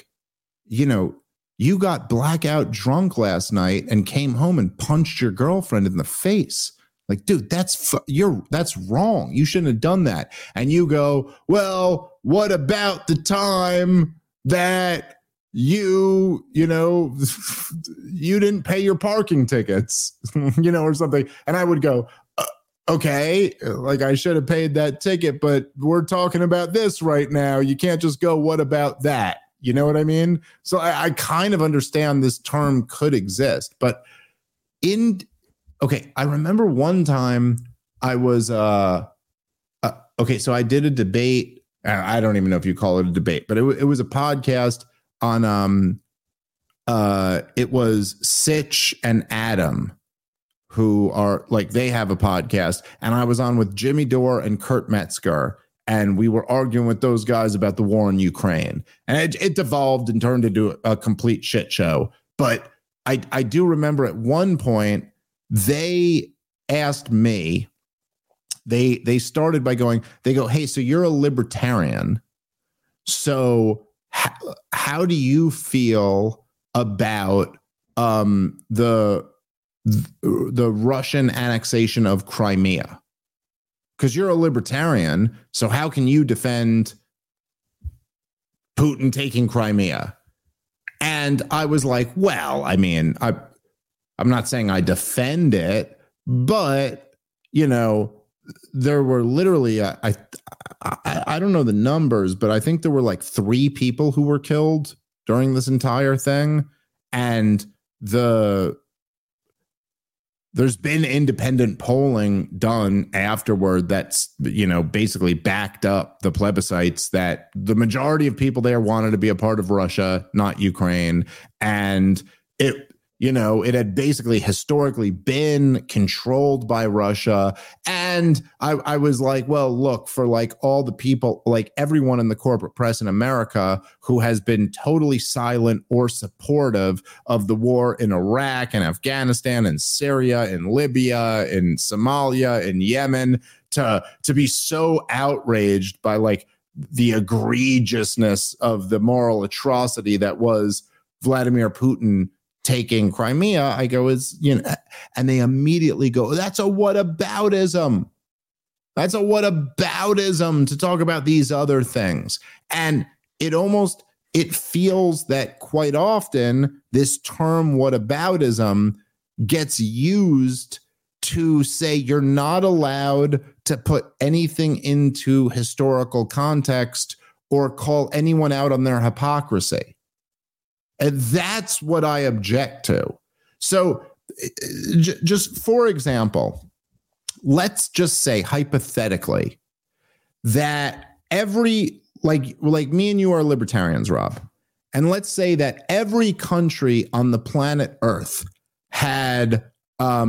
you got blackout drunk last night and came home and punched your girlfriend in the face. Dude, that's wrong. You shouldn't have done that. And you go, well, what about the time that you didn't pay your parking tickets, or something. And I would go, okay, I should have paid that ticket, but we're talking about this right now. You can't just go, what about that? You know what I mean? So I kind of understand this term could exist, but I remember one time I was, so I did a debate. I don't even know if you call it a debate, but it was a podcast on, it was Sitch and Adam, who are like, they have a podcast, and I was on with Jimmy Dore and Kurt Metzger, and we were arguing with those guys about the war in Ukraine, and it devolved and turned into a complete shit show. But I do remember at one point they asked me, they started by going, hey, so you're a libertarian, so how do you feel about the Russian annexation of Crimea? Because you're a libertarian, so how can you defend Putin taking Crimea? And I was like, well, I mean, I'm not saying I defend it, but, you know, there were literally, I don't know the numbers, but I think there were like 3 people who were killed during this entire thing. And there's been independent polling done afterward that's, you know, basically backed up the plebiscites that the majority of people there wanted to be a part of Russia, not Ukraine. And it had basically historically been controlled by Russia. And I was like, well, look, for like all the people, like everyone in the corporate press in America who has been totally silent or supportive of the war in Iraq and Afghanistan and Syria and Libya and Somalia and Yemen, to be so outraged by like the egregiousness of the moral atrocity that was Vladimir Putin taking Crimea, I go, and they immediately go, that's a whataboutism. That's a whataboutism to talk about these other things. And it feels that quite often this term whataboutism gets used to say you're not allowed to put anything into historical context or call anyone out on their hypocrisy. And that's what I object to. So just for example, let's just say hypothetically that like me and you are libertarians, Rob. And let's say that every country on the planet Earth had a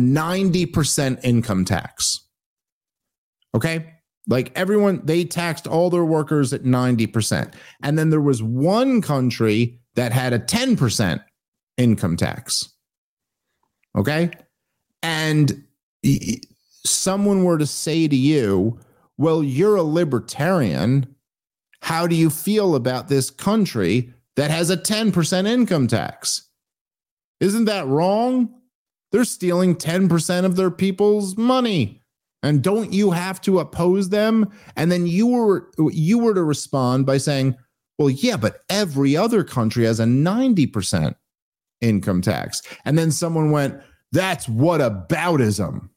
90% income tax. Okay? Like everyone, they taxed all their workers at 90%. And then there was one country that had a 10% income tax. Okay? And someone were to say to you, well, you're a libertarian. How do you feel about this country that has a 10% income tax? Isn't that wrong? They're stealing 10% of their people's money. And don't you have to oppose them? And then you were to respond by saying, well, yeah, but every other country has a 90% income tax. And then someone went, that's whataboutism.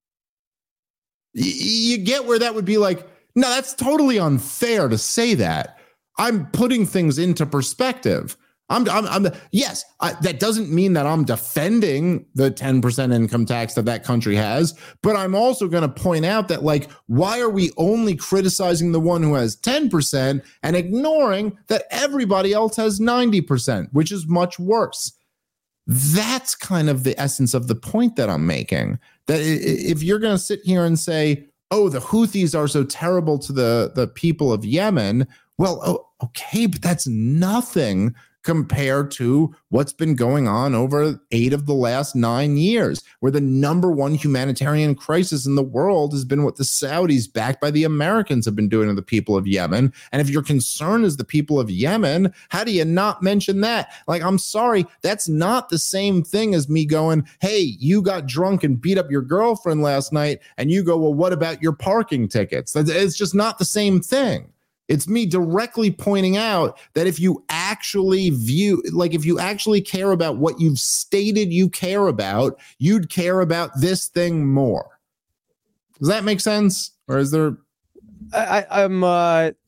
You get where that would be like, no, that's totally unfair to say that. I'm putting things into perspective. That doesn't mean that I'm defending the 10% income tax that country has, but I'm also going to point out that, like, why are we only criticizing the one who has 10% and ignoring that everybody else has 90%, which is much worse? That's kind of the essence of the point that I'm making. That if you're going to sit here and say, oh, the Houthis are so terrible to the people of Yemen, well, okay, but that's nothing compared to what's been going on over 8 of the last 9 years, where the number one humanitarian crisis in the world has been what the Saudis, backed by the Americans, have been doing to the people of Yemen. And if your concern is the people of Yemen, how do you not mention that? Like, I'm sorry, that's not the same thing as me going, hey, you got drunk and beat up your girlfriend last night, and you go, well, what about your parking tickets? It's just not the same thing. It's me directly pointing out that if you actually if you actually care about what you've stated you care about, you'd care about this thing more. Does that make sense? Or is there?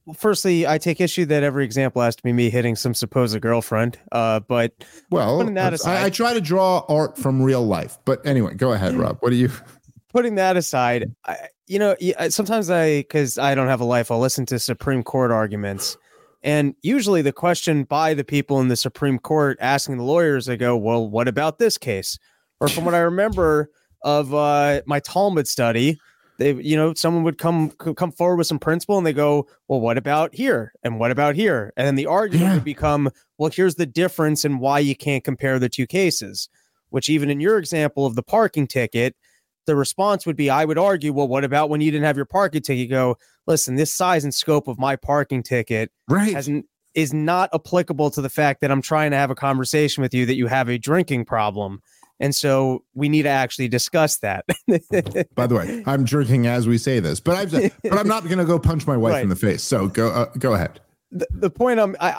firstly, I take issue that every example has to be me hitting some supposed girlfriend. But putting that aside, I try to draw art from real life. But anyway, go ahead, Rob. What do you? Putting that aside, sometimes because I don't have a life, I'll listen to Supreme Court arguments. And usually the question by the people in the Supreme Court asking the lawyers, they go, well, what about this case? Or from what I remember of my Talmud study, someone would come forward with some principle and they go, well, what about here? And what about here? And then the argument would become, well, here's the difference and why you can't compare the two cases, which even in your example of the parking ticket, the response would be, I would argue, well, what about when you didn't have your parking ticket? You go, listen, this size and scope of my parking ticket is not applicable to the fact that I'm trying to have a conversation with you that you have a drinking problem. And so we need to actually discuss that. By the way, I'm drinking as we say this, but I'm not going to go punch my wife in the face. So go ahead. The point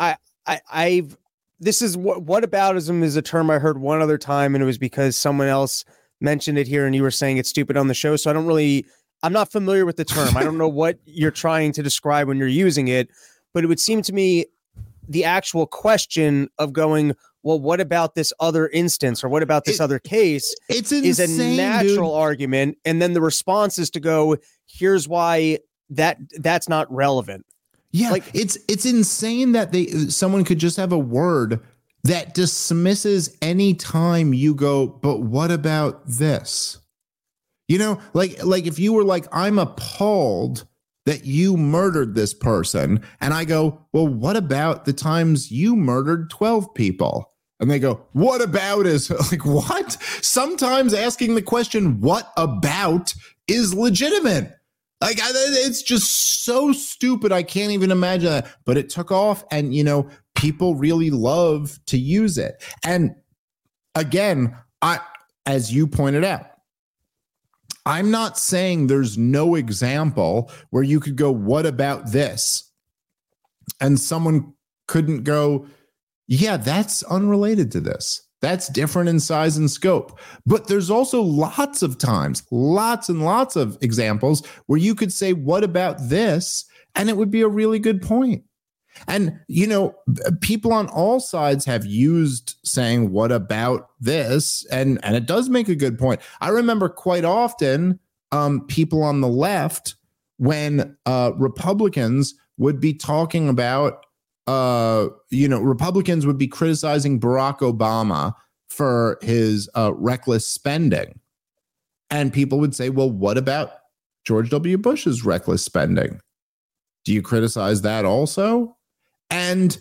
this is whataboutism is a term I heard one other time, and it was because someone else mentioned it here and you were saying it's stupid on the show. So I'm not familiar with the term. I don't know what you're trying to describe when you're using it, but it would seem to me the actual question of going, well, what about this other instance or what about this other case is a natural argument. And then the response is to go, here's why that's not relevant. Yeah. It's insane that someone could just have a word that dismisses any time you go, but what about this? Like if you were like, I'm appalled that you murdered this person. And I go, well, what about the times you murdered 12 people? And they go, what about is like, what? Sometimes asking the question, what about is legitimate. Like, it's just so stupid. I can't even imagine that. But it took off and, people really love to use it. And again, as you pointed out, I'm not saying there's no example where you could go, what about this? And someone couldn't go, yeah, that's unrelated to this. That's different in size and scope. But there's also lots and lots of examples where you could say, what about this? And it would be a really good point. And, people on all sides have used saying, what about this? And it does make a good point. I remember quite often people on the left, when Republicans would be talking about, Republicans would be criticizing Barack Obama for his reckless spending. And people would say, well, what about George W. Bush's reckless spending? Do you criticize that also? And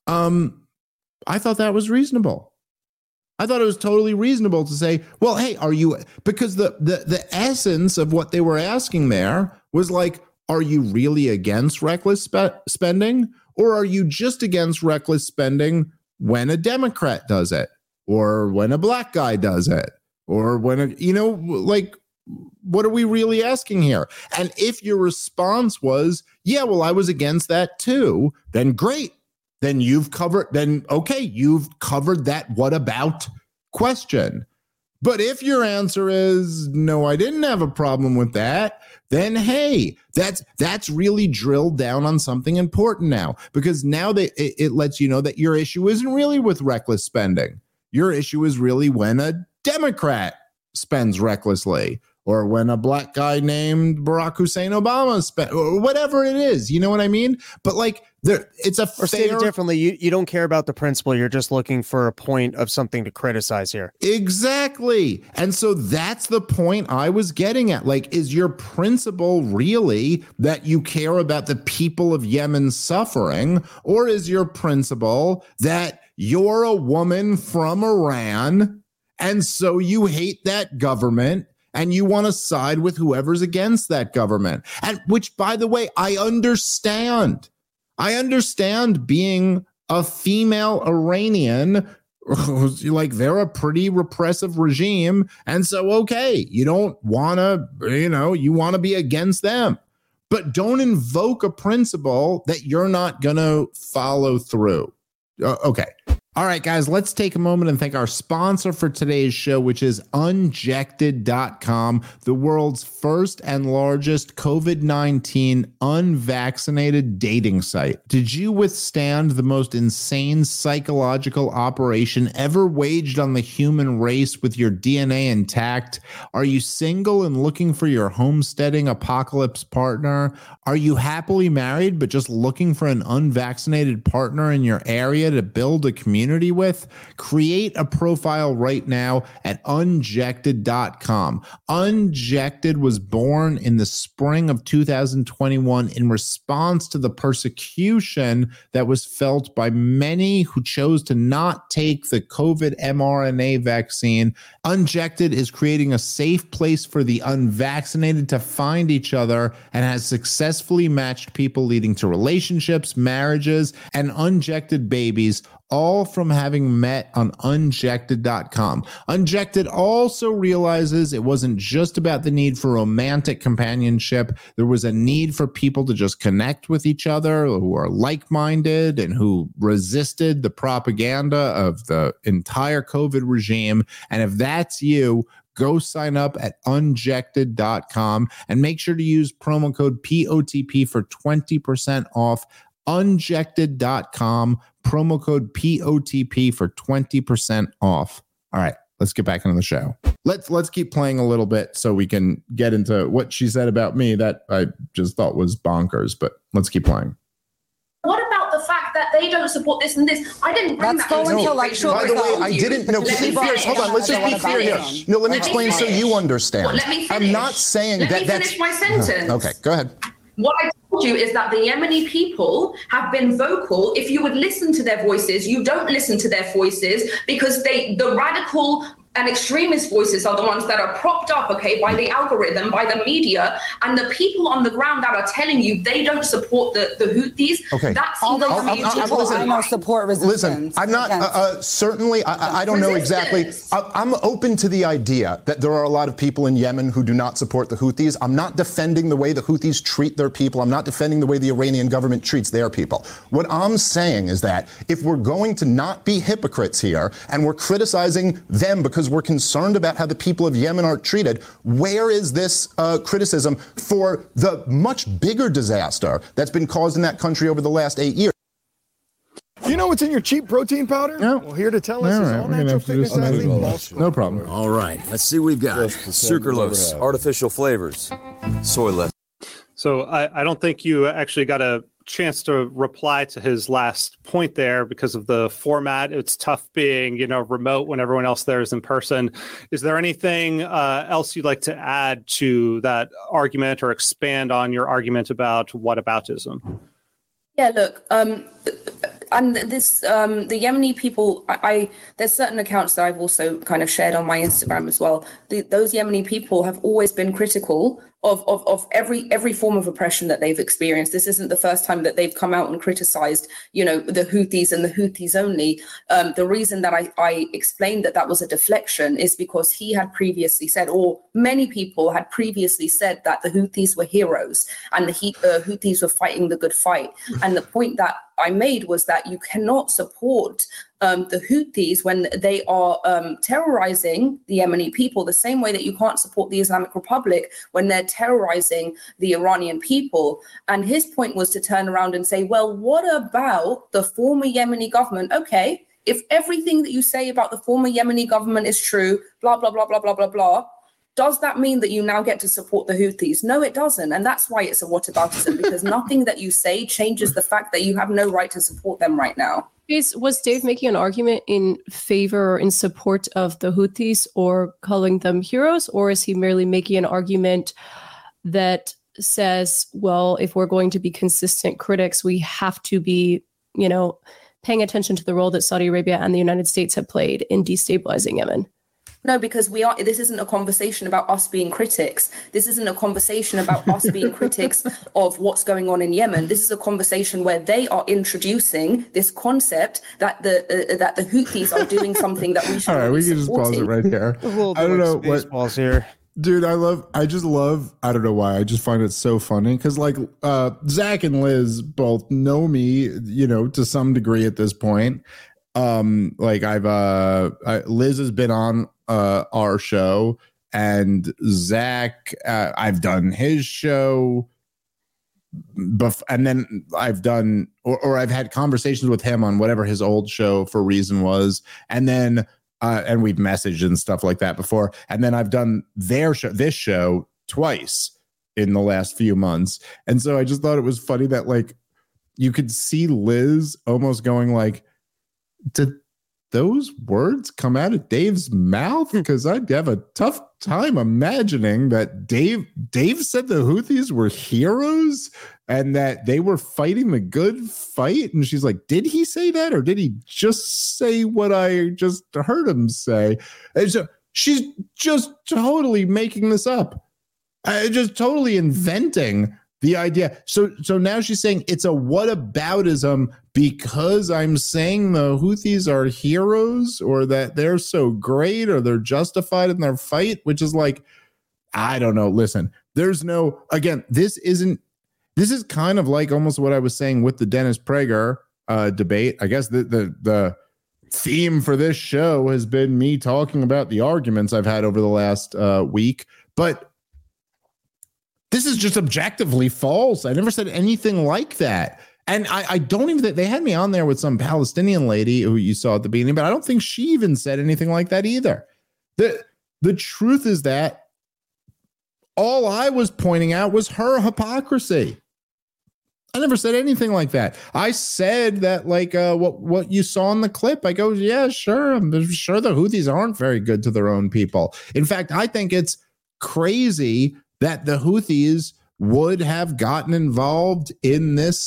I thought that was reasonable. I thought it was totally reasonable to say, well, hey, are you, because the essence of what they were asking there was like, are you really against reckless spending? Or are you just against reckless spending when a Democrat does it? Or when a black guy does it? Or when, what are we really asking here? And if your response was, yeah, well, I was against that too, then great. Then you've covered that what about question. But if your answer is, no, I didn't have a problem with that, then hey, that's really drilled down on something important now, because now it lets you know that your issue isn't really with reckless spending. Your issue is really when a Democrat spends recklessly, or when a black guy named Barack Hussein Obama spent, or whatever it is. You know what I mean? But it's a fair. Or stated differently, you don't care about the principle. You're just looking for a point of something to criticize here. Exactly. And so that's the point I was getting at. Is your principle really that you care about the people of Yemen suffering, or is your principle that you're a woman from Iran and so you hate that government and you want to side with whoever's against that government? And which, by the way, I understand. I understand being a female Iranian, they're a pretty repressive regime. And so, okay, you don't want to, you want to be against them. But don't invoke a principle that you're not going to follow through. Okay. All right, guys, let's take a moment and thank our sponsor for today's show, which is Unjected.com, the world's first and largest COVID-19 unvaccinated dating site. Did you withstand the most insane psychological operation ever waged on the human race with your DNA intact? Are you single and looking for your homesteading apocalypse partner? Are you happily married but just looking for an unvaccinated partner in your area to build a community with? Create a profile right now at Unjected.com. Unjected was born in the spring of 2021 in response to the persecution that was felt by many who chose to not take the COVID mRNA vaccine. Unjected is creating a safe place for the unvaccinated to find each other and has successfully matched people, leading to relationships, marriages, and unjected babies, all from having met on Unjected.com. Unjected also realizes it wasn't just about the need for romantic companionship. There was a need for people to just connect with each other who are like-minded and who resisted the propaganda of the entire COVID regime. And if that's you, go sign up at Unjected.com and make sure to use promo code POTP for 20% off. Unjected.com, promo code POTP for 20% off. All right, let's get back into the show. Let's keep playing a little bit so we can get into what she said about me that I just thought was bonkers, but let's keep playing. What about the fact that they don't support this and this? I didn't bring that into intellectual. By the way, I didn't. No, to be fair, hold on. Let's just be clear here. No, let me explain so you understand. Well, let me finish. I'm not saying let that. Me finish my sentence. Okay, go ahead. What I told you is that the Yemeni people have been vocal. If you would listen to their voices, you don't listen to their voices because the radical and extremist voices are the ones that are propped up, okay, by the algorithm, by the media, and the people on the ground that are telling you they don't support the Houthis. Okay. That's all the people I know support resistance. Listen, I'm not certainly. I don't know exactly. I'm open to the idea that there are a lot of people in Yemen who do not support the Houthis. I'm not defending the way the Houthis treat their people. I'm not defending the way the Iranian government treats their people. What I'm saying is that if we're going to not be hypocrites here and we're criticizing them because we're concerned about how the people of Yemen are treated, where is this criticism for the much bigger disaster that's been caused in that country over the last 8 years? You know what's in your cheap protein powder? No. Well, here to tell us is All Natural Fitness athlete. No problem. All right, let's see what we've got. Sucralose, artificial flavors, soyless. So I don't think you actually got a chance to reply to his last point there because of the format. It's tough being, remote when everyone else there is in person. Is there anything else you'd like to add to that argument or expand on your argument about whataboutism? Yeah, look, and this, the Yemeni people, there's certain accounts that I've also kind of shared on my Instagram as well. Those Yemeni people have always been critical of every form of oppression that they've experienced. This isn't the first time that they've come out and criticized, the Houthis and the Houthis only. The reason that I explained that was a deflection is because he had previously said, or many people had previously said, that the Houthis were heroes and the Houthis were fighting the good fight. And the point that I made was that you cannot support the Houthis when they are terrorizing the Yemeni people the same way that you can't support the Islamic Republic when they're terrorizing the Iranian people. And his point was to turn around and say, well, what about the former Yemeni government? Okay, if everything that you say about the former Yemeni government is true, blah, blah, blah, blah, blah, blah, blah, does that mean that you now get to support the Houthis? No, it doesn't. And that's why it's a whataboutism, because nothing that you say changes the fact that you have no right to support them right now. Was Dave making an argument in favor or in support of the Houthis or calling them heroes? Or is he merely making an argument that says, well, if we're going to be consistent critics, we have to be, paying attention to the role that Saudi Arabia and the United States have played in destabilizing Yemen? No, because this isn't a conversation about us being critics. This isn't a conversation about us being critics of what's going on in Yemen. This is a conversation where they are introducing this concept that the Houthis are doing something that we should. All right, we can just pause it right there. I don't know what pause here. Dude, I just love, I don't know why, I just find it so funny because Zach and Liz both know me, to some degree at this point. Like Liz has been on our show, and Zach, I've done his show. And then I've done, or I've had conversations with him on whatever his old show for Reason was. And then, and we've messaged and stuff like that before. And then I've done this show twice in the last few months. And so I just thought it was funny that like you could see Liz almost going like, did those words come out of Dave's mouth? Because I'd have a tough time imagining that Dave said the Houthis were heroes and that they were fighting the good fight. And she's like, did he say that? Or did he just say what I just heard him say? And so she's just totally making this up. Just totally inventing the idea. So now she's saying it's a whataboutism because I'm saying the Houthis are heroes or that they're so great or they're justified in their fight, which is like, I don't know. Listen, there's no, again, this is kind of like almost what I was saying with the Dennis Prager debate. I guess the theme for this show has been me talking about the arguments I've had over the last week, but this is just objectively false. I never said anything like that. And I don't even think they had me on there with some Palestinian lady who you saw at the beginning, but I don't think she even said anything like that either. The truth is that all I was pointing out was her hypocrisy. I never said anything like that. I said that like what you saw in the clip. I go, yeah, sure. I'm sure the Houthis aren't very good to their own people. In fact, I think it's crazy that the Houthis would have gotten involved in this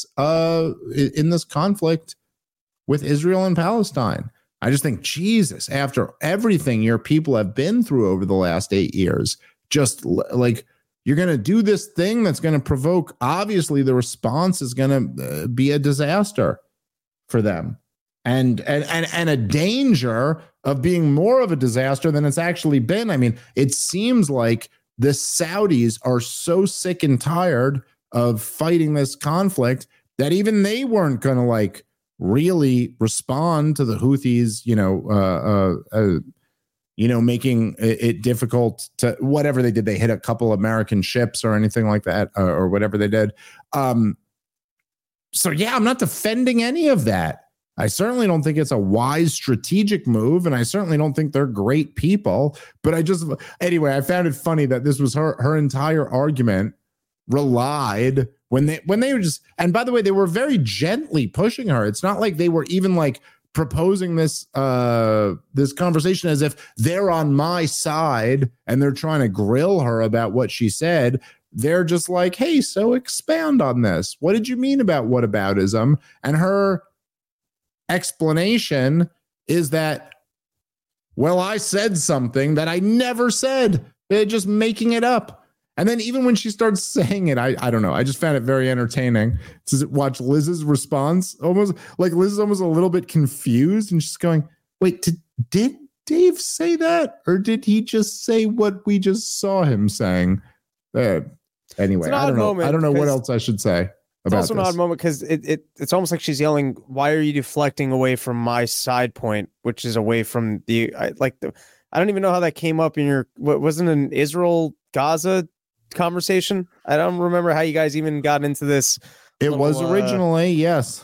conflict with Israel and Palestine. I just think, Jesus, after everything your people have been through over the last 8 years, just like you're going to do this thing that's going to provoke, obviously the response is going to be a disaster for them and a danger of being more of a disaster than it's actually been. I mean, it seems like the Saudis are so sick and tired of fighting this conflict that even they weren't going to like really respond to the Houthis, making it difficult to whatever they did. They hit a couple American ships or anything like that, or whatever they did. So yeah, I'm not defending any of that. I certainly don't think it's a wise strategic move, and I certainly don't think they're great people. But anyway, I found it funny that this was her entire argument relied when they were just, and by the way, they were very gently pushing her. It's not like they were even like proposing this conversation as if they're on my side and they're trying to grill her about what she said. They're just like, hey, so expand on this. What did you mean about whataboutism? And her explanation is that, well, I said something that I never said. They're just making it up. And then even when she starts saying it, I don't know. I just found it very entertaining to watch Liz's response. Almost like Liz is almost a little bit confused and she's going, wait, did Dave say that? Or did he just say what we just saw him saying? Anyway, I don't know what else I should say. It's also an odd moment because it's almost like she's yelling, why are you deflecting away from my side point, which is away from I don't even know how that came up in your, wasn't an Israel-Gaza conversation? I don't remember how you guys even got into this. It was originally, yes.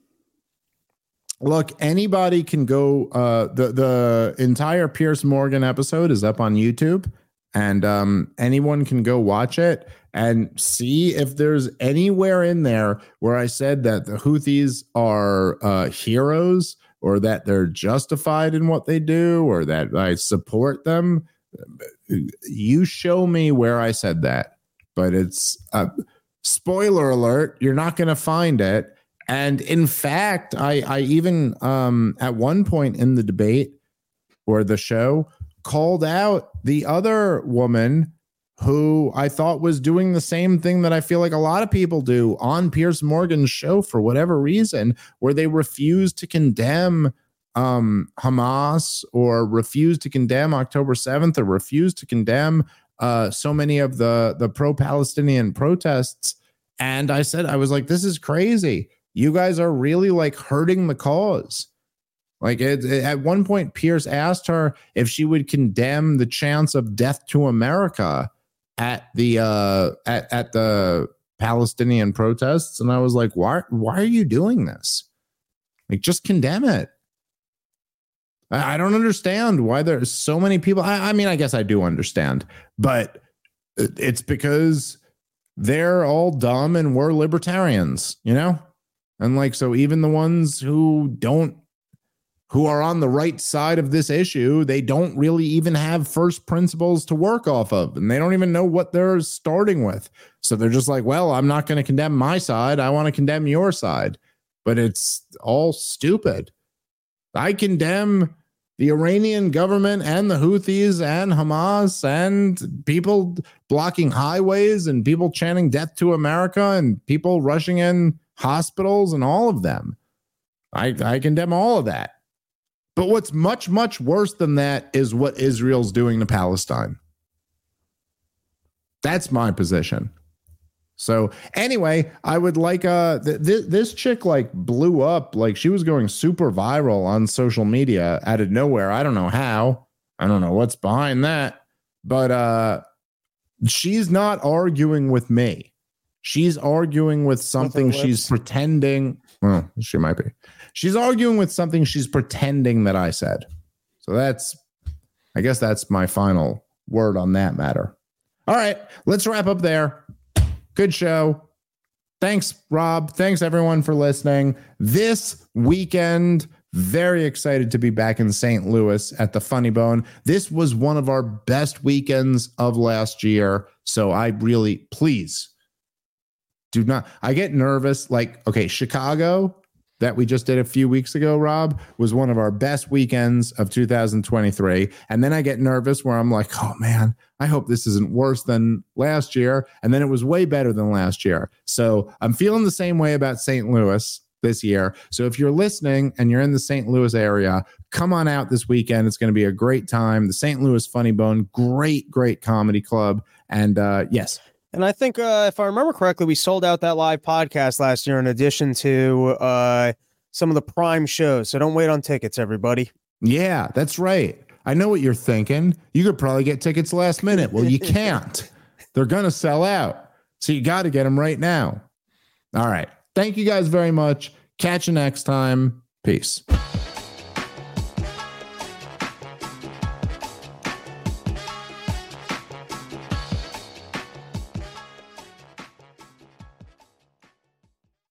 Look, anybody can go, the entire Piers Morgan episode is up on YouTube, and anyone can go watch it and see if there's anywhere in there where I said that the Houthis are heroes or that they're justified in what they do or that I support them. You show me where I said that, but it's spoiler alert. You're not going to find it. And in fact, I even at one point in the debate or the show called out the other woman who I thought was doing the same thing that I feel like a lot of people do on Piers Morgan's show for whatever reason, where they refuse to condemn Hamas or refuse to condemn October 7th or refuse to condemn so many of the pro-Palestinian protests. And I was like, this is crazy. You guys are really like hurting the cause. Like at one point, Pierce asked her if she would condemn the chants of death to America at the at the Palestinian protests. And I was like, why are you doing this? Like, just condemn it. I don't understand why there's so many people. I mean, I guess I do understand, but it's because they're all dumb and we're libertarians, you know? And like, so even the ones who are on the right side of this issue, they don't really even have first principles to work off of, and they don't even know what they're starting with. So they're just like, well, I'm not going to condemn my side. I want to condemn your side, but it's all stupid. I condemn the Iranian government and the Houthis and Hamas and people blocking highways and people chanting death to America and people rushing in hospitals and all of them. I condemn all of that. But what's much, much worse than that is what Israel's doing to Palestine. That's my position. So anyway, I would like this chick like blew up, like she was going super viral on social media out of nowhere. I don't know how. I don't know what's behind that. But she's not arguing with me. She's arguing with something she's pretending. Well, she might be. She's arguing with something she's pretending that I said. So I guess that's my final word on that matter. All right, let's wrap up there. Good show. Thanks, Rob. Thanks, everyone, for listening. This weekend, very excited to be back in St. Louis at the Funny Bone. This was one of our best weekends of last year. So I really, please, do not. I get nervous. Like, okay, Chicago, that we just did a few weeks ago, Rob, was one of our best weekends of 2023. And then I get nervous where I'm like, oh man, I hope this isn't worse than last year. And then it was way better than last year. So I'm feeling the same way about St. Louis this year. So if you're listening and you're in the St. Louis area, come on out this weekend. It's going to be a great time. The St. Louis Funny Bone, great comedy club. And yes. And I think if I remember correctly, we sold out that live podcast last year in addition to some of the prime shows. So don't wait on tickets, everybody. Yeah, that's right. I know what you're thinking. You could probably get tickets last minute. Well, you can't. They're going to sell out. So you got to get them right now. All right. Thank you guys very much. Catch you next time. Peace.